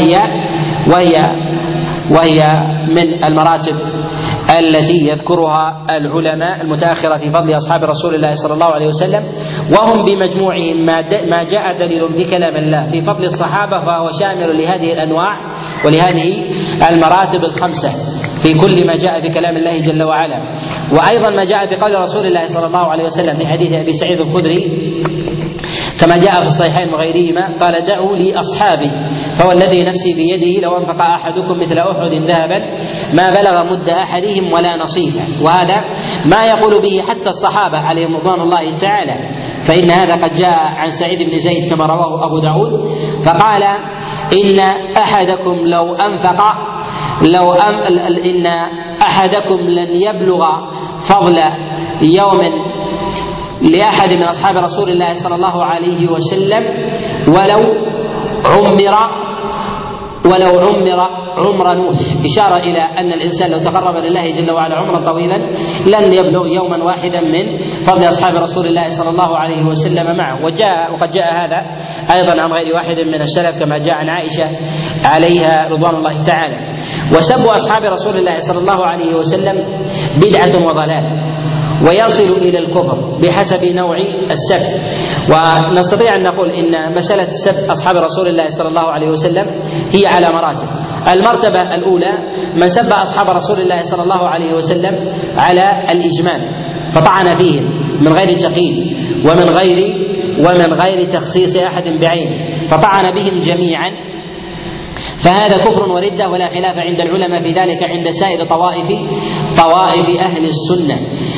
وهي من المراتب التي يذكرها العلماء المتأخرة في فضل أصحاب رسول الله صلى الله عليه وسلم، وهم بمجموعهم ما جاء دليل بكلام الله في فضل الصحابة فهو شامل لهذه الأنواع ولهذه المراتب الخمسة في كل ما جاء بكلام الله جل وعلا. وأيضا ما جاء بقول رسول الله صلى الله عليه وسلم في حديث أبي سعيد الخدري كما جاء في الصحيحين وغيرهما قال: دعوا لي أصحابي فوالذي نفسي بيده لو أنفق أحدكم مثل أحد ذهبا ما بلغ مد أحدهم ولا نصيفه. وهذا ما يقول به حتى الصحابة عليهم رضوان الله تعالى، فإن هذا قد جاء عن سعيد بن زيد كما رواه أبو داود فقال إن أحدكم إن أحدكم لن يبلغ فضل يوم لأحد من أصحاب رسول الله صلى الله عليه وسلم ولو عمر عمر نوح، إشارة إلى أن الإنسان لو تقرب لله جل وعلا عمرا طويلا لن يبلغ يوما واحدا من فضل أصحاب رسول الله صلى الله عليه وسلم معه. وقد جاء هذا أيضا عن غير واحد من السلف كما جاء عن عائشة عليها رضوان الله تعالى. وسب أصحاب رسول الله صلى الله عليه وسلم بدعة وضلال ويصل إلى الكفر بحسب نوع السب. ونستطيع أن نقول إن مسألة سب أصحاب رسول الله صلى الله عليه وسلم هي على مراتب. المرتبة الأولى من سب أصحاب رسول الله صلى الله عليه وسلم على الإجمال فطعن فيهم من غير تقييد ومن غير تخصيص أحد بعينه فطعن بهم جميعا، فهذا كفر وردة ولا خلاف عند العلماء في ذلك عند سائر طوائف أهل السنة.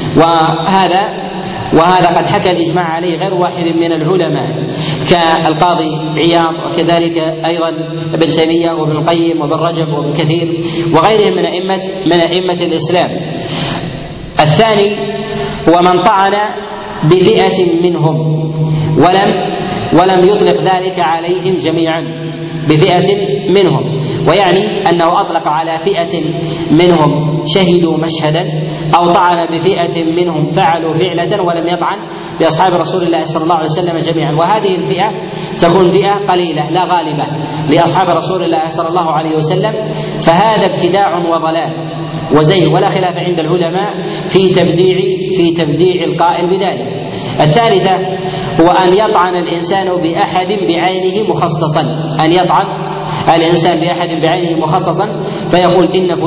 وهذا قد حكى الإجماع عليه غير واحد من العلماء كالقاضي عياض وكذلك أيضا ابن تيمية وابن القيم وابن رجب وابن كثير وغيرهم من أئمة الإسلام. الثاني هو من طعن بفئة منهم ولم يطلق ذلك عليهم جميعا، بفئة منهم، ويعني أنه أطلق على فئة منهم شهدوا مشهدا أو طعن بفئة منهم فعلوا فعلة ولم يطعن بأصحاب رسول الله صلى الله عليه وسلم جميعا. وهذه الفئة تكون فئة قليلة لا غالبة لأصحاب رسول الله صلى الله عليه وسلم، فهذا ابتداع وضلال وزيغ ولا خلاف عند العلماء في تبديع القائل بذلك. الثالثة هو أن يطعن الإنسان بأحد بعينه مخصصا، أن يطعن الإنسان بأحد بعينه مخصصا فيقول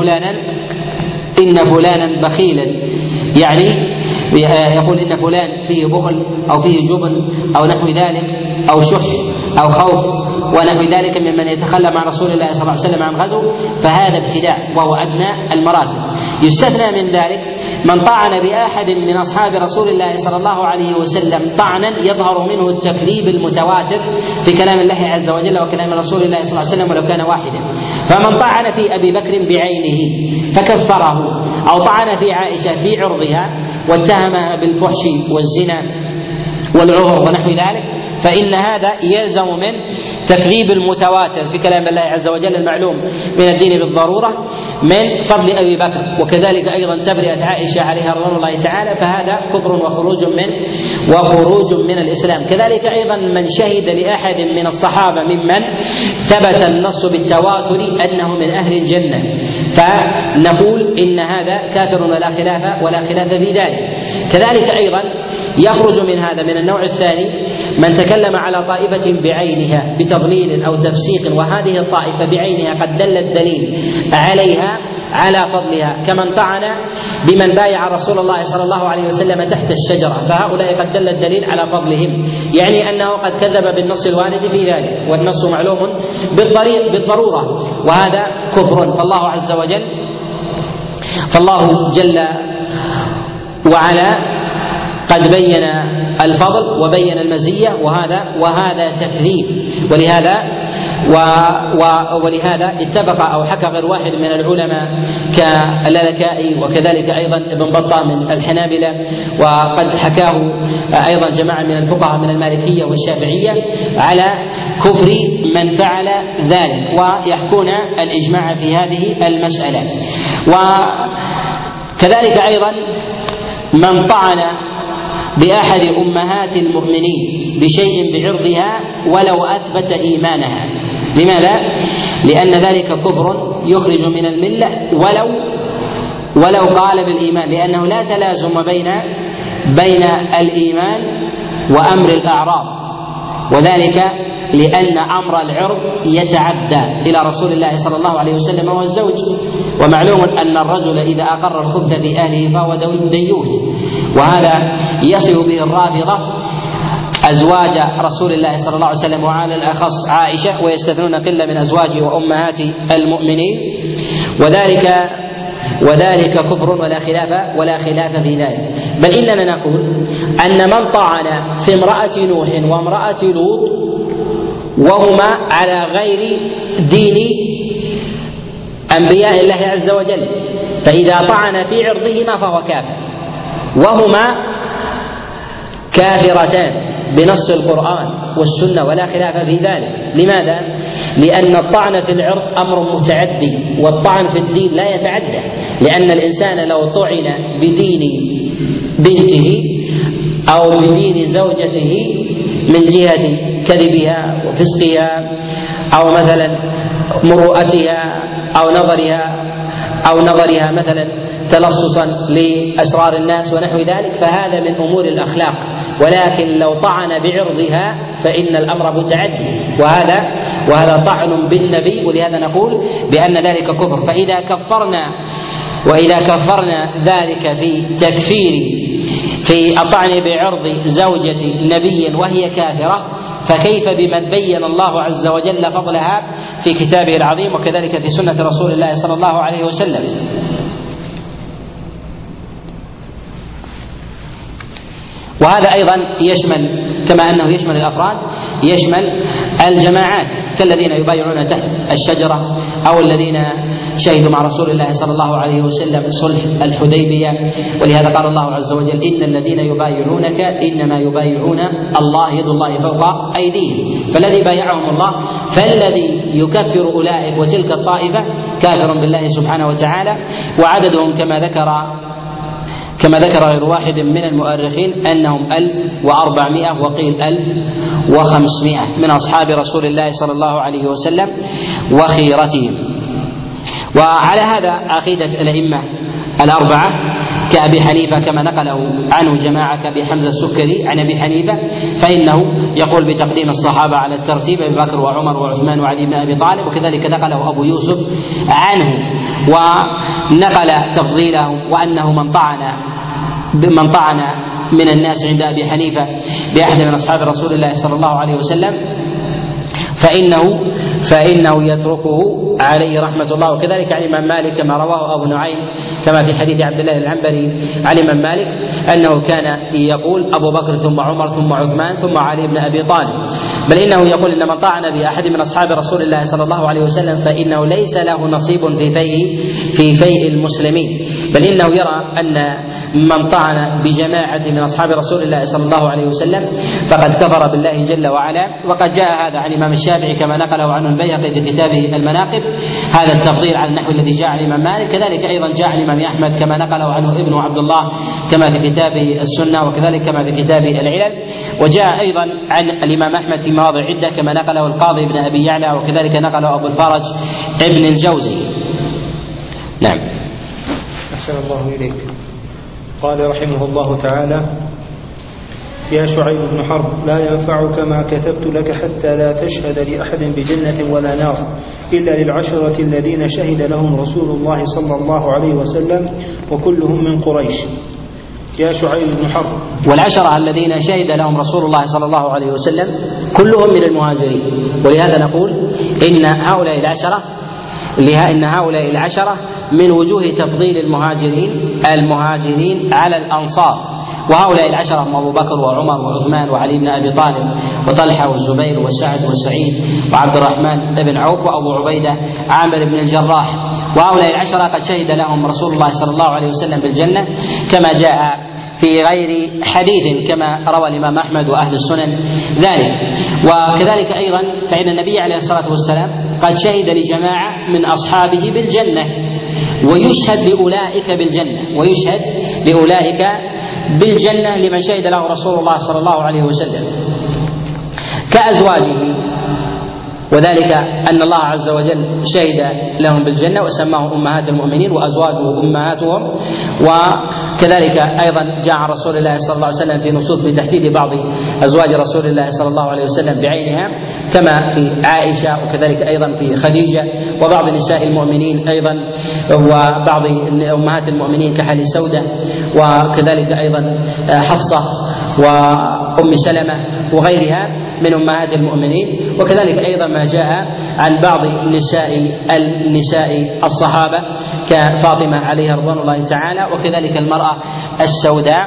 إن فلانا بخيلا، يعني يقول إن فلان فيه بخل أو فيه جبن أو نحو ذلك أو شح أو خوف ونحو ذلك ممن يتخلى مع رسول الله صلى الله عليه وسلم عن غزو، فهذا ابتداع وهو أدنى المراتب. يستثنى من ذلك من طعن بأحد من أصحاب رسول الله صلى الله عليه وسلم طعنا يظهر منه التكذيب المتواتر في كلام الله عز وجل وكلام رسول الله صلى الله عليه وسلم ولو كان واحدا. فمن طعن في أبي بكر بعينه فكفره، أو طعن في عائشة في عرضها واتهمها بالفحش والزنا والعهر ونحو ذلك، فإن هذا يلزم من تكذيب المتواتر في كلام الله عز وجل المعلوم من الدين بالضرورة من فضل أبي بكر، وكذلك أيضا تبرئة عائشة عليها رضوان الله تعالى، فهذا كفر وخروج من الإسلام. كذلك أيضا من شهد لأحد من الصحابة ممن ثبت النص بالتواتر أنه من أهل الجنة، فنقول إن هذا كافر ولا خلاف في ذلك. كذلك أيضا يخرج من هذا من النوع الثاني من تكلم على طائفة بعينها بتضليل أو تفسيق، وهذه الطائفة بعينها قد دل الدليل عليها على فضلها، كمن طعن بمن بايع رسول الله صلى الله عليه وسلم تحت الشجرة، فهؤلاء قد دل الدليل على فضلهم، يعني أنه قد كذب بالنص الوارد في ذلك، والنص معلوم بالضرورة، وهذا كفر. فالله جل وعلا قد بين الفضل وبين المزية، وهذا تكذيب، ولهذا اتفق أو حكى غير واحد من العلماء كاللالكائي وكذلك أيضا ابن بطة من الحنابلة، وقد حكاه أيضا جماعة من الفقهاء من المالكية والشافعية على كفر من فعل ذلك، ويحكون الإجماع في هذه المسألة. وكذلك أيضا من طعن بأحد أمهات المؤمنين بشيء بعرضها ولو أثبت إيمانها. لماذا؟ لأن ذلك كفر يخرج من الملة ولو قال بالإيمان، لأنه لا تلازم بين الإيمان وأمر الأعراض، وذلك لأن أمر العرض يتعدى إلى رسول الله صلى الله عليه وسلم وهو الزوج، ومعلوم أن الرجل إذا أقر الخبث في أهله فهو ديوث، وهذا يصف به الرافضة أزواج رسول الله صلى الله عليه وسلم وعلى الأخص عائشة، ويستثنون قلة من أزواجه وأمهات المؤمنين، وذلك كفر ولا خلاف في ذلك. بل إننا نقول أن من طعن في امرأة نوح وامرأة لوط وهما على غير دين أنبياء الله عز وجل، فإذا طعن في عرضهما فهو كافر، وهما كافرتان بنص القرآن والسنة ولا خلاف في ذلك. لماذا؟ لأن الطعن في العرض أمر متعدي، والطعن في الدين لا يتعدى، لأن الإنسان لو طعن بدين بنته أو بدين زوجته من جهة كذبها وفسقها أو مثلا مروءتها أو نظرها مثلا تلصصا لأسرار الناس ونحو ذلك، فهذا من أمور الأخلاق. ولكن لو طعن بعرضها فإن الأمر متعدي، وهذا طعن بالنبي، ولهذا نقول بأن ذلك كفر. وإذا كفرنا ذلك في الطعن بعرض زوجة نبي وهي كافرة، فكيف بمن بين الله عز وجل فضلها في كتابه العظيم وكذلك في سنة رسول الله صلى الله عليه وسلم. وهذا أيضا يشمل، كما أنه يشمل الأفراد، يشمل الجماعات كالذين يبايعون تحت الشجرة أو الذين شهدوا مع رسول الله صلى الله عليه وسلم صلح الحديبية. ولهذا قال الله عز وجل: إن الذين يبايعونك إنما يبايعون الله، يد الله فوق أيديهم. فالذي بايعهم الله، فالذي يكفر أولئك وتلك الطائفة كافر بالله سبحانه وتعالى. وعددهم كما ذكر غير واحد من المؤرخين أنهم 1400 وقيل 1500 من أصحاب رسول الله صلى الله عليه وسلم وخيرتهم. وعلى هذا عقيدة الأئمة الأربعة كأبي حنيفة كما نقله عنه جماعة كأبي حمزة السكري عن أبي حنيفة، فإنه يقول بتقديم الصحابة على الترتيب، أبي بكر وعمر وعثمان وعلي بن أبي طالب. وكذلك نقله أبو يوسف عنه ونقل تفضيلهم، وأنه من طعن من الناس عند أبي حنيفة بأحد من أصحاب رسول الله صلى الله عليه وسلم فإنه يتركه عليه رحمة الله. وكذلك عن الإمام مالك كما رواه أبو نعيم كما في حديث عبد الله العنبري عن الإمام مالك أنه كان يقول: أبو بكر ثم عمر ثم عثمان ثم علي بن أبي طالب. بل إنه يقول: إن من طعن بأحد من أصحاب رسول الله صلى الله عليه وسلم فإنه ليس له نصيب في فيء المسلمين. بل إنه يرى أن من طعن بجماعة من أصحاب رسول الله صلى الله عليه وسلم فقد كفر بالله جل وعلا. وقد جاء هذا عن الإمام الشافعي كما نقله عنه البيهقي في كتابه المناقب، هذا التفضيل على النحو الذي جاء عن الإمام مالك. كذلك أيضا جاء عن الإمام أحمد كما نقله عنه ابن عبد الله كما في كتابه السنة، وكذلك كما في كتابه العلل. وجاء أيضا عن الإمام أحمد في مواضع عدة كما نقله القاضي ابن أبي يعلى، وكذلك نقله أبو الفرج ابن الجوزي. نعم. أحسن الله إليك. قال رحمه الله تعالى: يا شعيب بن حرب، لا ينفعك ما كتبت لك حتى لا تشهد لأحد بجنة ولا نار إلا للعشرة الذين شهد لهم رسول الله صلى الله عليه وسلم وكلهم من قريش. يا شعيب بن حرب. والعشرة الذين شهد لهم رسول الله صلى الله عليه وسلم كلهم من المهاجرين. ولهذا نقول إن هؤلاء العشرة من وجوه تفضيل المهاجرين على الأنصار. وهؤلاء العشرة هم أبو بكر وعمر وعثمان وعلي بن أبي طالب وطلحة والزبير وسعد وسعيد وعبد الرحمن بن عوف وأبو عبيدة عامر بن الجراح. وهؤلاء العشرة قد شهد لهم رسول الله صلى الله عليه وسلم بالجنة كما جاء في غير حديث كما روى الإمام أحمد وأهل السنن ذلك. وكذلك أيضا فإن النبي عليه الصلاة والسلام قد شهد لجماعة من أصحابه بالجنة، ويشهد لأولئك بالجنة لمن شهد له رسول الله صلى الله عليه وسلم كأزواجه. وذلك أن الله عز وجل شهد لهم بالجنة وسماهم أمهات المؤمنين وأزواجه أمهاتهم. وكذلك أيضا جاء عن رسول الله صلى الله عليه وسلم في نصوص بتحديد بعض أزواج رسول الله صلى الله عليه وسلم بعينها كما في عائشة، وكذلك أيضا في خديجة وبعض نساء المؤمنين أيضا، وبعض أمهات المؤمنين كحال سودة، وكذلك أيضا حفصة وأم سلمة وغيرها من أمهات المؤمنين. وكذلك أيضا ما جاء عن بعض النساء الصحابة كفاطمة عليها رضوان الله تعالى، وكذلك المرأة السوداء،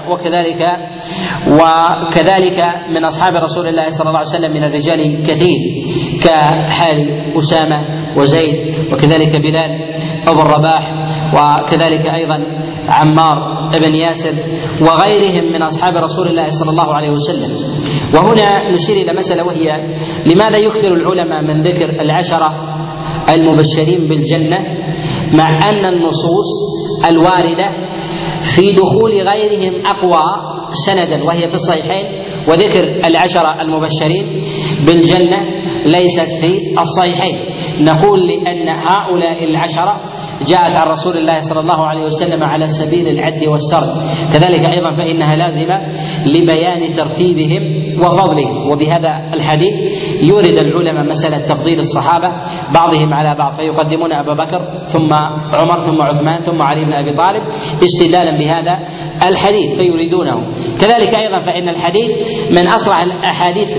وكذلك من أصحاب رسول الله صلى الله عليه وسلم من الرجال كثير كحال أسامة وزيد، وكذلك بلال أبو الرباح، وكذلك أيضا عمار بن ياسر وغيرهم من أصحاب رسول الله صلى الله عليه وسلم. وهنا نشير إلى مسألة، وهي لماذا يكثر العلماء من ذكر العشرة المبشرين بالجنة مع أن النصوص الواردة في دخول غيرهم أقوى سندا وهي في الصحيحين، وذكر العشرة المبشرين بالجنة ليست في الصحيحين؟ نقول لأن هؤلاء العشرة جاءت عن رسول الله صلى الله عليه وسلم على سبيل العد والسرد، كذلك أيضا فإنها لازمة لبيان ترتيبهم وفضلهم. وبهذا الحديث يورد العلماء مسألة تفضيل الصحابة بعضهم على بعض، فيقدمون أبا بكر ثم عمر ثم عثمان ثم علي بن أبي طالب استدلالا بهذا الحديث فيريدونه. كذلك أيضا فإن الحديث من أصرح الأحاديث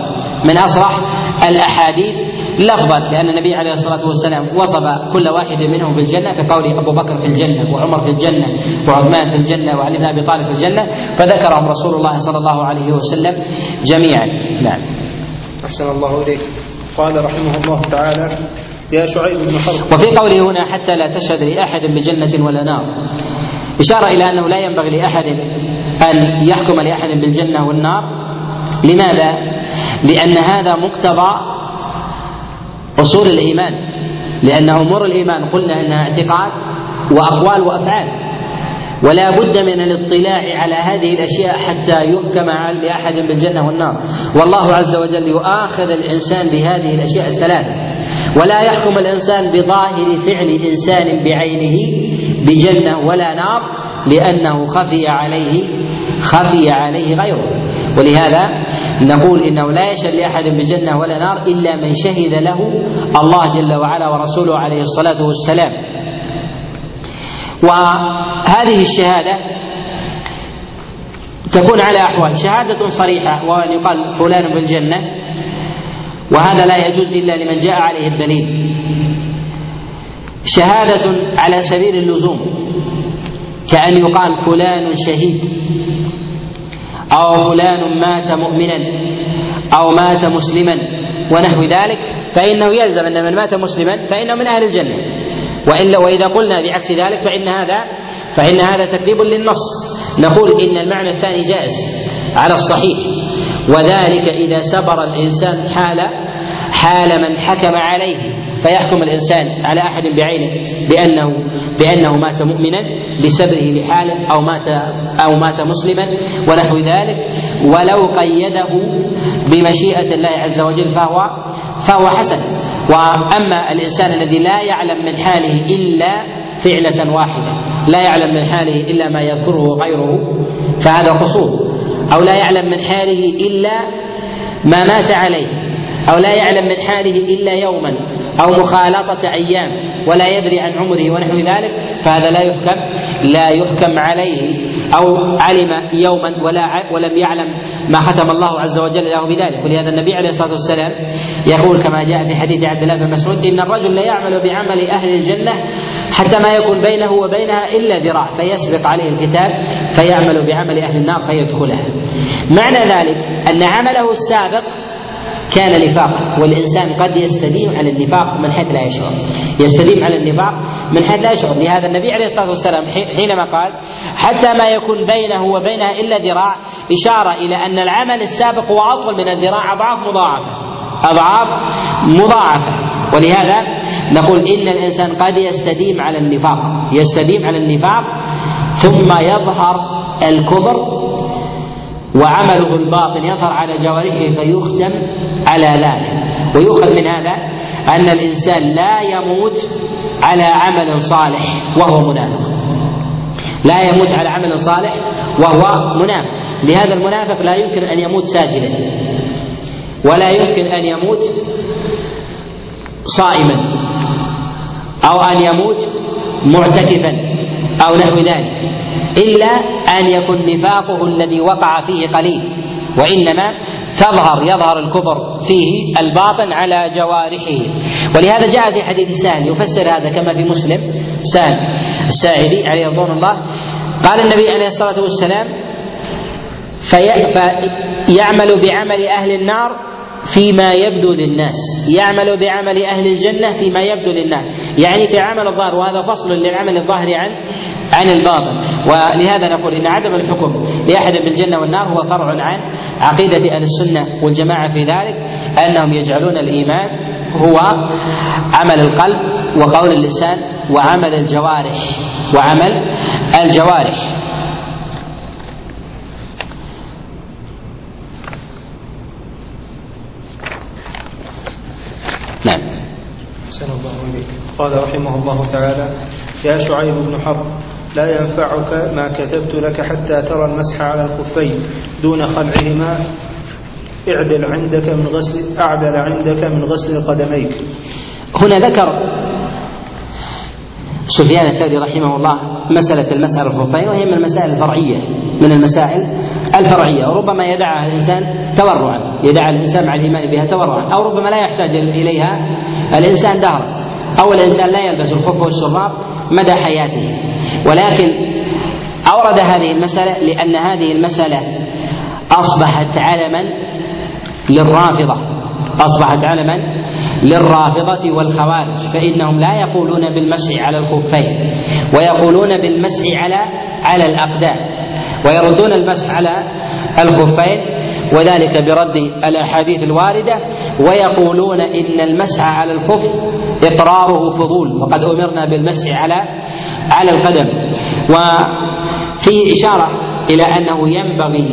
لفظا، لأن النبي عليه الصلاة والسلام وصف كل واحد منهم بالجنة في قوله أبو بكر في الجنة وعمر في الجنة وعثمان في الجنة وعلي بن أبي طالب في الجنة، فذكرهم رسول الله صلى الله عليه وسلم جميعا. نعم. أحسن الله إليك. قال رحمه الله تعالى: يا شعيب بن حرب. وفي قوله هنا: حتى لا تشهد لأحد بجنة ولا نار، إشارة إلى أنه لا ينبغي لأحد أن يحكم لأحد بالجنة والنار. لماذا؟ لأن هذا مقتضى أصول الإيمان، لأن أمور الإيمان قلنا أنها اعتقاد وأقوال وأفعال، ولا بد من الاطلاع على هذه الأشياء حتى يحكم لأحد بالجنة والنار. والله عز وجل يؤاخذ الإنسان بهذه الأشياء الثلاثة، ولا يحكم الإنسان بظاهر فعل إنسان بعينه بجنة ولا نار، لأنه خفي عليه غيره. ولهذا نقول إنه لا يشهد لأحد بجنة ولا نار إلا من شهد له الله جل وعلا ورسوله عليه الصلاة والسلام. وهذه الشهادة تكون على أحوال: شهادة صريحة وأن يقال فلان بالجنة، وهذا لا يجوز إلا لمن جاء عليه الدليل. شهادة على سبيل اللزوم كأن يقال فلان شهيد، أو فلان مات مؤمنا أو مات مسلما ونحو ذلك، فإنه يلزم أن من مات مسلما فإنه من أهل الجنة. وإذا قلنا بعكس ذلك فإن هذا تكذيب للنص. نقول إن المعنى الثاني جائز على الصحيح، وذلك إذا سبر الإنسان حال من حكم عليه، فيحكم الإنسان على أحد بعينه بأنه مات مؤمنا لسبره لحاله أو مات مسلما ونحو ذلك، ولو قيده بمشيئة الله عز وجل فهو حسن. وأما الإنسان الذي لا يعلم من حاله إلا فعلة واحدة، لا يعلم من حاله إلا ما يذكره غيره، فهذا قصور. أو لا يعلم من حاله إلا ما مات عليه، أو لا يعلم من حاله إلا يوما أو مخالطة أيام ولا يدري عن عمره ونحو ذلك، فهذا لا يحكم عليه. أو علم يوما ولم يعلم ما ختم الله عز وجل له بذلك. ولهذا النبي عليه الصلاة والسلام يقول كما جاء في حديث عبد الله بن مسعود: إن الرجل لا يعمل بعمل أهل الجنة حتى ما يكون بينه وبينها إلا ذراع، فيسبق عليه الكتاب فيعمل بعمل أهل النار فيدخلها. معنى ذلك أن عمله السابق كان نفاقا، والإنسان قد يستديم على النفاق من حيث لا يشعر. لهذا النبي عليه الصلاة والسلام حينما قال حتى ما يكون بينه وبينها إلا ذراع، إشارة إلى أن العمل السابق هو أطول من الذراع أضعاف مضاعفة. ولهذا نقول إن الإنسان قد يستديم على النفاق ثم يظهر الكبر وعمله الباطن يظهر على جوارحه فيختم على ذلك. ويؤخذ من هذا أن الإنسان لا يموت على عمل صالح وهو منافق، لهذا المنافق لا يمكن أن يموت ساجدا، ولا يمكن أن يموت صائما، أو أن يموت معتكفا أو نحو ذلك، إلا أن يكون نفاقه الذي وقع فيه قليل. وإنما يظهر الكفر فيه الباطن على جوارحه. ولهذا جاء في حديث سهل يفسر هذا كما في مسلم، سهل الساعدي عليه رضوان الله، قال النبي عليه الصلاة والسلام: فيعمل بعمل أهل النار فيما يبدو للناس، يعمل بعمل أهل الجنة فيما يبدو للناس، يعني في عمل الظاهر، وهذا فصل للعمل الظاهر عن الباطن. ولهذا نقول إن عدم الحكم لأحد بالجنة والنار هو فرع عن عقيدة أهل السنة والجماعة في ذلك، أنهم يجعلون الإيمان هو عمل القلب وقول اللسان وعمل الجوارح. نعم. أحسن الله إليك. قال رحمه الله تعالى: يا شعيب بن حرب، لا ينفعك ما كتبت لك حتى ترى المسح على الخفين دون خلعهما، أعدل عندك من غسل قدميك. هنا ذكر سفيان الثوري رحمه الله مسألة المسح على الخفين، وهي من المسائل الفرعية، وربما يدعها الإنسان تورعا، يدعها الإنسان مع الإيمان بها تورعا، أو ربما لا يحتاج إليها الإنسان دهرا، أو الإنسان لا يلبس الخف والشراب مدى حياته. ولكن أورد هذه المسألة لأن هذه المسألة أصبحت علما للرافضة والخوارج، فإنهم لا يقولون بالمسح على الخفين، ويقولون بالمسح على الأقدام، ويردون المسح على الخفين وذلك برد الأحاديث الواردة، ويقولون إن المسح على الخف إقراره فضول، وقد أمرنا بالمسح على القدم. وفيه إشارة إلى أنه ينبغي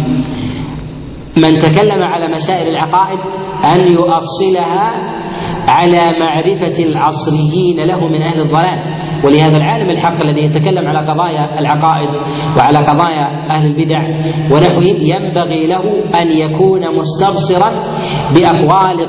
من تكلم على مسائل العقائد أن يؤصلها على معرفة العصريين له من أهل الضلال. ولهذا العالم الحق الذي يتكلم على قضايا العقائد وعلى قضايا أهل البدع ونحوهم ينبغي له أن يكون مستبصرا بأقوال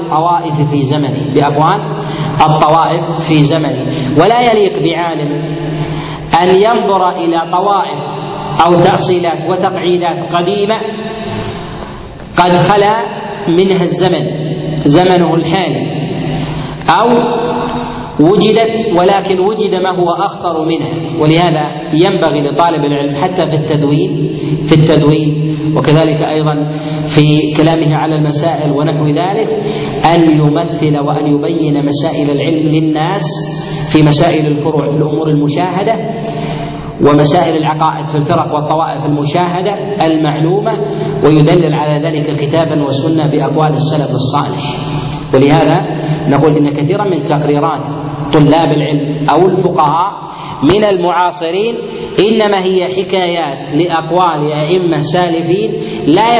الطوائف في زمنه، ولا يليق بعالم أن ينظر إلى طوائف أو تأصيلات وتقعيدات قديمة قد خلا منها زمنه الحالي، أو وجدت ولكن وجد ما هو أخطر منها. ولهذا ينبغي لطالب العلم حتى في التدوين وكذلك أيضا في كلامه على المسائل ونحو ذلك أن يمثل وأن يبين مسائل العلم للناس في مسائل الفروع في الأمور المشاهدة، ومسائل العقائد في الفرق والطوائف المشاهدة المعلومة، ويدلل على ذلك كتابا وسنة بأقوال السلف الصالح. ولهذا نقول إن كثيرا من تقريرات طلاب العلم أو الفقهاء من المعاصرين إنما هي حكايات لأقوال أئمة سالفين لا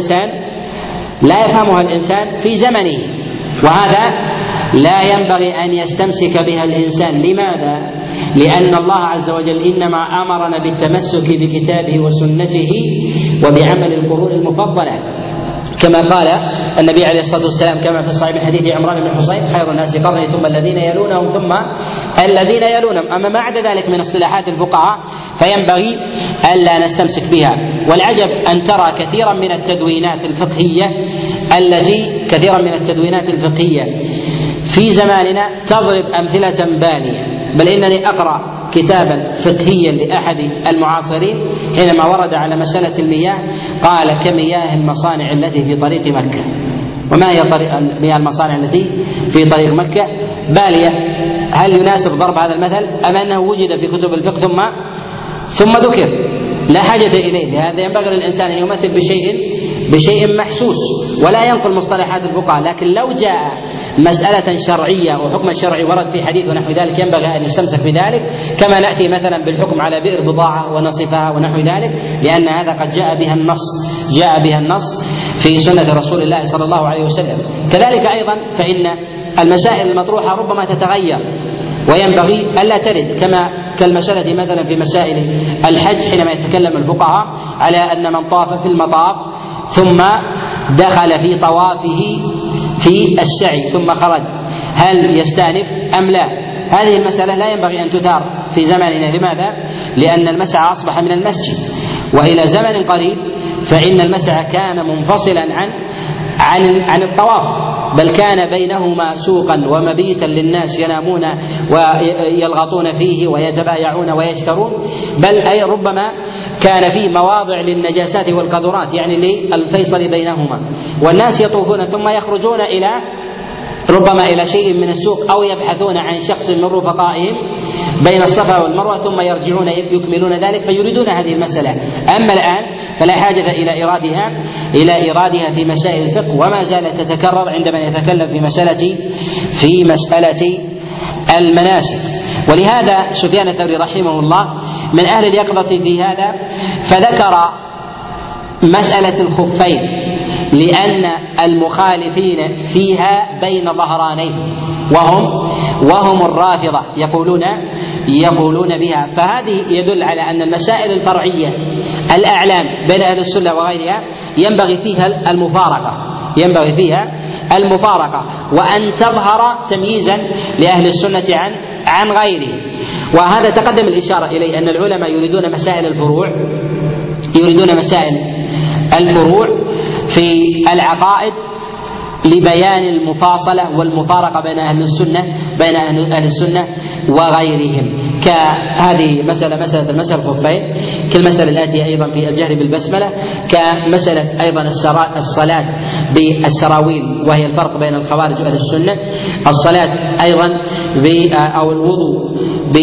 يفهمها الإنسان في زمنه، وهذا لا ينبغي أن يستمسك بها الإنسان. لماذا؟ لأن الله عز وجل إنما أمرنا بالتمسك بكتابه وسنته وبعمل القرون المفضلة، كما قال النبي عليه الصلاة والسلام كما في صحيح حديث عمران بن حصين: خير الناس قرني ثم الذين يلونهم ثم الذين يلونهم. أما ما عدا ذلك من اصطلاحات الفقهاء فينبغي ألا نستمسك بها. والعجب أن ترى كثيرا من التدوينات الفقهية في زماننا تضرب أمثلة بالية، بل إنني أقرأ كتابا فقهيا لأحد المعاصرين حينما ورد على مسألة المياه قال: كمياه المصانع التي في طريق مكة. وما هي مياه المصانع التي في طريق مكة؟ بالية. هل يناسب ضرب هذا المثل أم أنه وجد في كتب الفقه ثم ذكر؟ لا حاجة إليه. لهذا ينبغي للإنسان أن يمثل بشيء محسوس ولا ينقل مصطلحات الفقهاء. لكن لو جاء مسألة شرعية وحكم شرعي ورد في حديث ونحو ذلك ينبغي أن يستمسك بذلك، كما نأتي مثلا بالحكم على بئر بضاعة ونصفها ونحو ذلك، لأن هذا قد جاء بها النص في سنة رسول الله صلى الله عليه وسلم. كذلك أيضا فإن المسائل المطروحة ربما تتغير وينبغي ألا ترد، كالمسألة مثلا في مسائل الحج حينما يتكلم الفقهاء على أن من طاف في المطاف ثم دخل في طوافه في السعي ثم خرج هل يستأنف أم لا؟ هذه المسألة لا ينبغي أن تثار في زماننا. لماذا؟ لأن المسعى أصبح من المسجد، وإلى زمن قريب فإن المسعى كان منفصلا عن عن الطواف، بل كان بينهما سوقا ومبيتا للناس ينامون ويلغطون فيه ويتبايعون ويشترون، بل أي ربما كان فيه مواضع للنجاسات والقذرات، يعني للفيصل بينهما، والناس يطوفون ثم يخرجون ربما إلى شيء من السوق، أو يبحثون عن شخص من رفقائهم بين الصفا والمروة ثم يرجعون يكملون ذلك، فيريدون هذه المسألة. أما الآن فلا حاجة إلى إيرادها في مسائل الفقه، وما زالت تتكرر عندما يتكلم في مسألة المناسك. ولهذا سفيان الثوري رحمه الله من أهل اليقظة في هذا، فذكر مسألة الخفين لأن المخالفين فيها بين ظهرانين وهم الرافضة يقولون بها، فهذه يدل على أن المسائل الفرعية الأعلام بين أهل السنة وغيرها ينبغي فيها المفارقة وأن تظهر تمييزا لأهل السنة عن غيره. وهذا تقدم الإشارة إليه أن العلماء يريدون مسائل الفروع في العقائد لبيان المفاصلة والمفارقة بين أهل السنة وغيرهم، كهذه مسألة الخفين، كالمسألة الآتية أيضا في الجهر بالبسملة، كمسألة أيضا الصلاة بالسراويل وهي الفرق بين الخوارج وأهل السنة، الصلاة أيضا أو الوضوء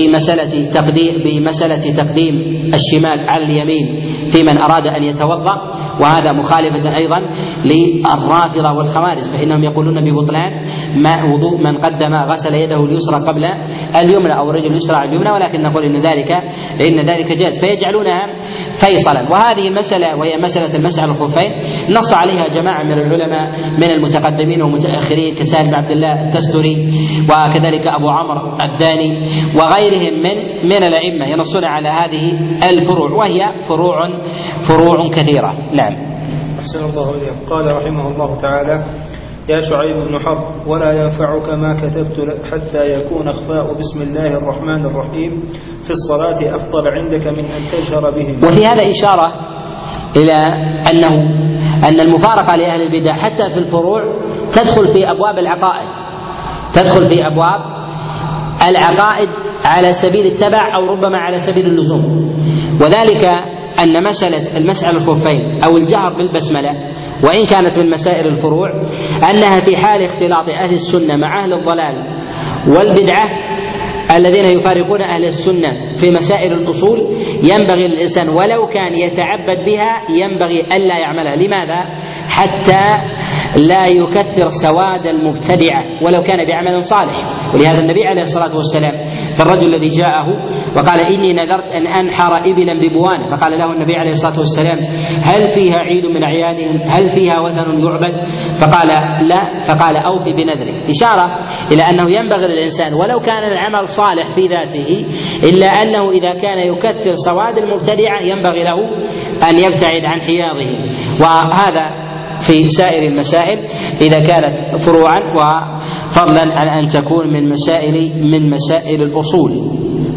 بمسألة تقديم الشمال على اليمين في من أراد أن يتوضأ، وهذا مخالفة أيضا للرافضة والخوارج، فإنهم يقولون ببطلان وضوء من قدم غسل يده اليسرى قبل اليمنى أو الرجل اليسرى على اليمنى، ولكن نقول إن ذلك جائز، فيجعلونها فيصلا. وهذه المسألة وهي مسألة المسح على الخفين نص عليها جماعة من العلماء من المتقدمين والمتأخرين كسالم بن عبد الله التستري وكذلك أبو عمرو الداني وغيرهم من الأئمة ينصون على هذه الفروع، وهي فروع كثيرة. نعم. أحسن الله إليك. قال رحمه الله تعالى: يا شعيب بن حرب، ولا ينفعك ما كتبت حتى يكون اخفاء بسم الله الرحمن الرحيم في الصلاة أفضل عندك من أن تجهر به. وفي هذا إشارة إلى أن المفارقة لأهل البدع حتى في الفروع تدخل في أبواب العقائد على سبيل التبع أو ربما على سبيل اللزوم، وذلك أن مسألة المسح على الخفين أو الجهر بالبسملة وإن كانت من مسائل الفروع، أنها في حال اختلاط أهل السنة مع أهل الضلال والبدعة الذين يفارقون أهل السنة في مسائل الأصول، ينبغي للإنسان ولو كان يتعبد بها ينبغي ألا يعملها. لماذا؟ حتى لا يكثر سواد المبتدعة ولو كان بعمل صالح. ولهذا النبي عليه الصلاة والسلام فالرجل الذي جاءه وقال: إني نذرت أن أنحر إبلا ببوان، فقال له النبي عليه الصلاة والسلام: هل فيها عيد من أعيادهم؟ هل فيها وثن يعبد؟ فقال: لا. فقال: أوفي بنذرك، إشارة إلى أنه ينبغي للإنسان ولو كان العمل صالح في ذاته، إلا أنه إذا كان يكثر سواد المبتدعة ينبغي له أن يبتعد عن حياضه. وهذا في سائر المسائل إذا كانت فروعا، وفضلا عن أن تكون من مسائل الأصول.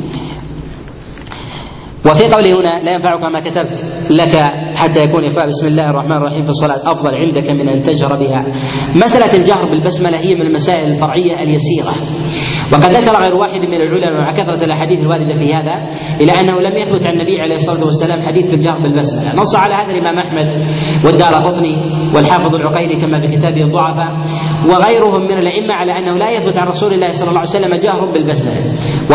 وفي قوله هنا: لا ينفعك ما كتبت لك حتى يكون إخفاء بسم الله الرحمن الرحيم في الصلاة أفضل عندك من أن تجهر بها. مسألة الجهر بالبسملة هي من المسائل الفرعية اليسيرة، وقد ذكر غير واحد من العلماء مع كثرة الأحاديث الواردة في هذا إلى أنه لم يثبت عن النبي عليه الصلاة والسلام حديث في الجهر بالبسملة. نص على هذا الإمام أحمد والدارقطني والحافظ العقيلي كما في كتابه الضعفاء وغيرهم من الأئمة على أنه لا يثبت عن رسول الله صلى الله عليه وسلم جهر بالبسملة.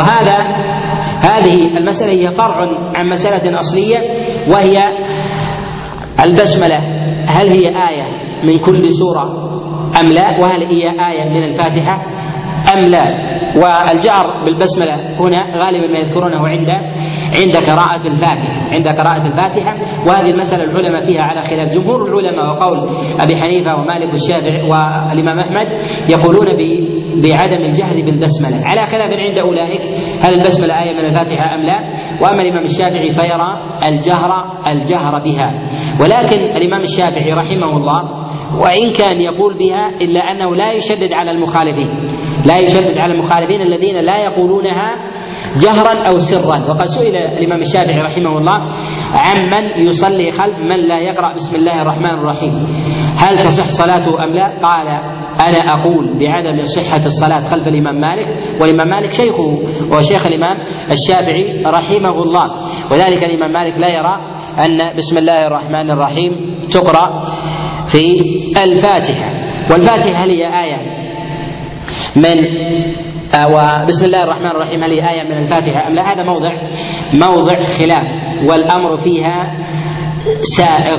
هذه المسألة هي فرع عن مسألة أصلية، وهي البسملة هل هي آية من كل سورة أم لا، وهل هي آية من الفاتحة أم لا. والجهر بالبسملة هنا غالبا ما يذكرونه عند قراءة الفاتحة، وهذه المسألة العلماء فيها على خلاف. جمهور العلماء وقول أبي حنيفة ومالك والشافعي والإمام أحمد يقولون بعدم الجهر بالبسملة على خلاف عند أولئك هل البسملة آية من الفاتحة أم لا. وأما الإمام الشافعي فيرى الجهر بها، ولكن الإمام الشافعي رحمه الله وإن كان يقول بها إلا أنه لا يشدد على المخالفين الذين لا يقولونها جهرا أو سرا. وقد سئل الإمام الشافعي رحمه الله عمن يصلي خلف من لا يقرأ بسم الله الرحمن الرحيم، هل تصح صلاته أم لا؟ قال: أنا أقول بعدم صحة الصلاة خلف الإمام مالك، والإمام مالك شيخه وشيخ الإمام الشافعي رحمه الله، وذلك الإمام مالك لا يرى أن بسم الله الرحمن الرحيم تقرأ في الفاتحة. والفاتحة هل هي آية وبسم الله الرحمن الرحيم هل هي آية من الفاتحة أم لا؟ هذا موضع خلاف، والأمر فيها سائغ.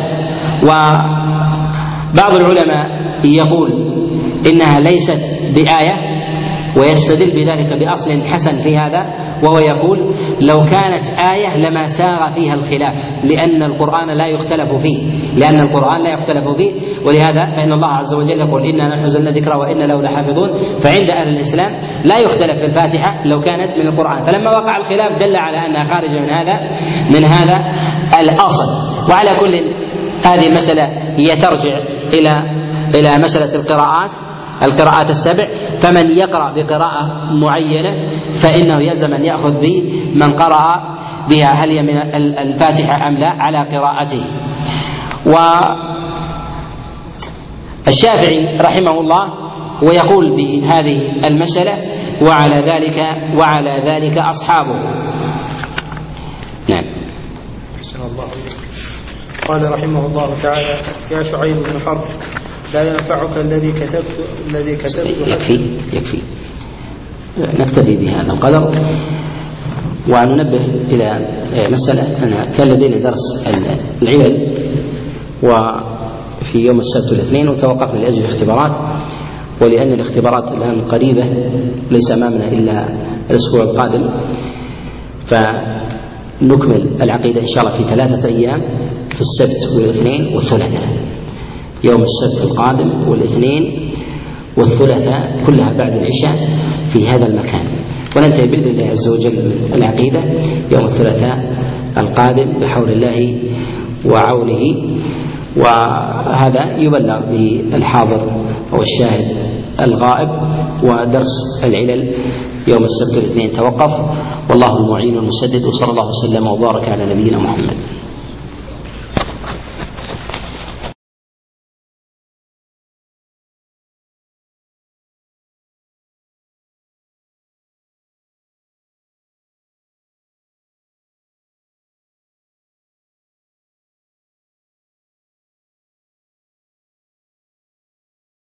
وبعض العلماء يقول إنها ليست بآية ويستدل بذلك بأصل حسن في هذا، وهو يقول: لو كانت آية لما ساغ فيها الخلاف، لأن القرآن لا يختلف فيه، ولهذا فإن الله عز وجل يقول: إنا نحن نزلنا الذكر وإنا له لحافظون. فعند أهل الإسلام لا يختلف في الفاتحة لو كانت من القرآن، فلما وقع الخلاف دل على أنها خارجة من هذا الأصل. وعلى كل هذه المسألة هي ترجع إلى مسألة القراءات السبع، فمن يقرأ بقراءة معينة فإنه يلزم أن يأخذ من قرأ بها هل هي من الفاتحة أم لا على قراءته. والشافعي رحمه الله ويقول بهذه المسألة وعلى ذلك أصحابه. نعم. قال رحمه الله تعالى: يا شعيب بن حرب، لا ينفعك الذي كتبت. يكفي نكتفي بهذا القدر. وننبه إلى مسألة أن كان لدينا درس العلل وفي يوم السبت والاثنين، وتوقفنا لأجل اختبارات، ولأن الاختبارات الآن قريبة ليس أمامنا إلا الأسبوع القادم، فنكمل العقيدة إن شاء الله في 3 أيام، في السبت والاثنين والثلاثاء. يوم السبت القادم والاثنين والثلاثاء كلها بعد العشاء في هذا المكان، وننتهي بإذن الله عز وجل من العقيدة يوم الثلاثاء القادم بحول الله وعونه. وهذا يبلغ بالحاضر أو الشاهد الغائب. ودرس العلل يوم السبت والاثنين توقف، والله المعين والمسدد، وصلى الله وسلم وبارك على نبينا محمد.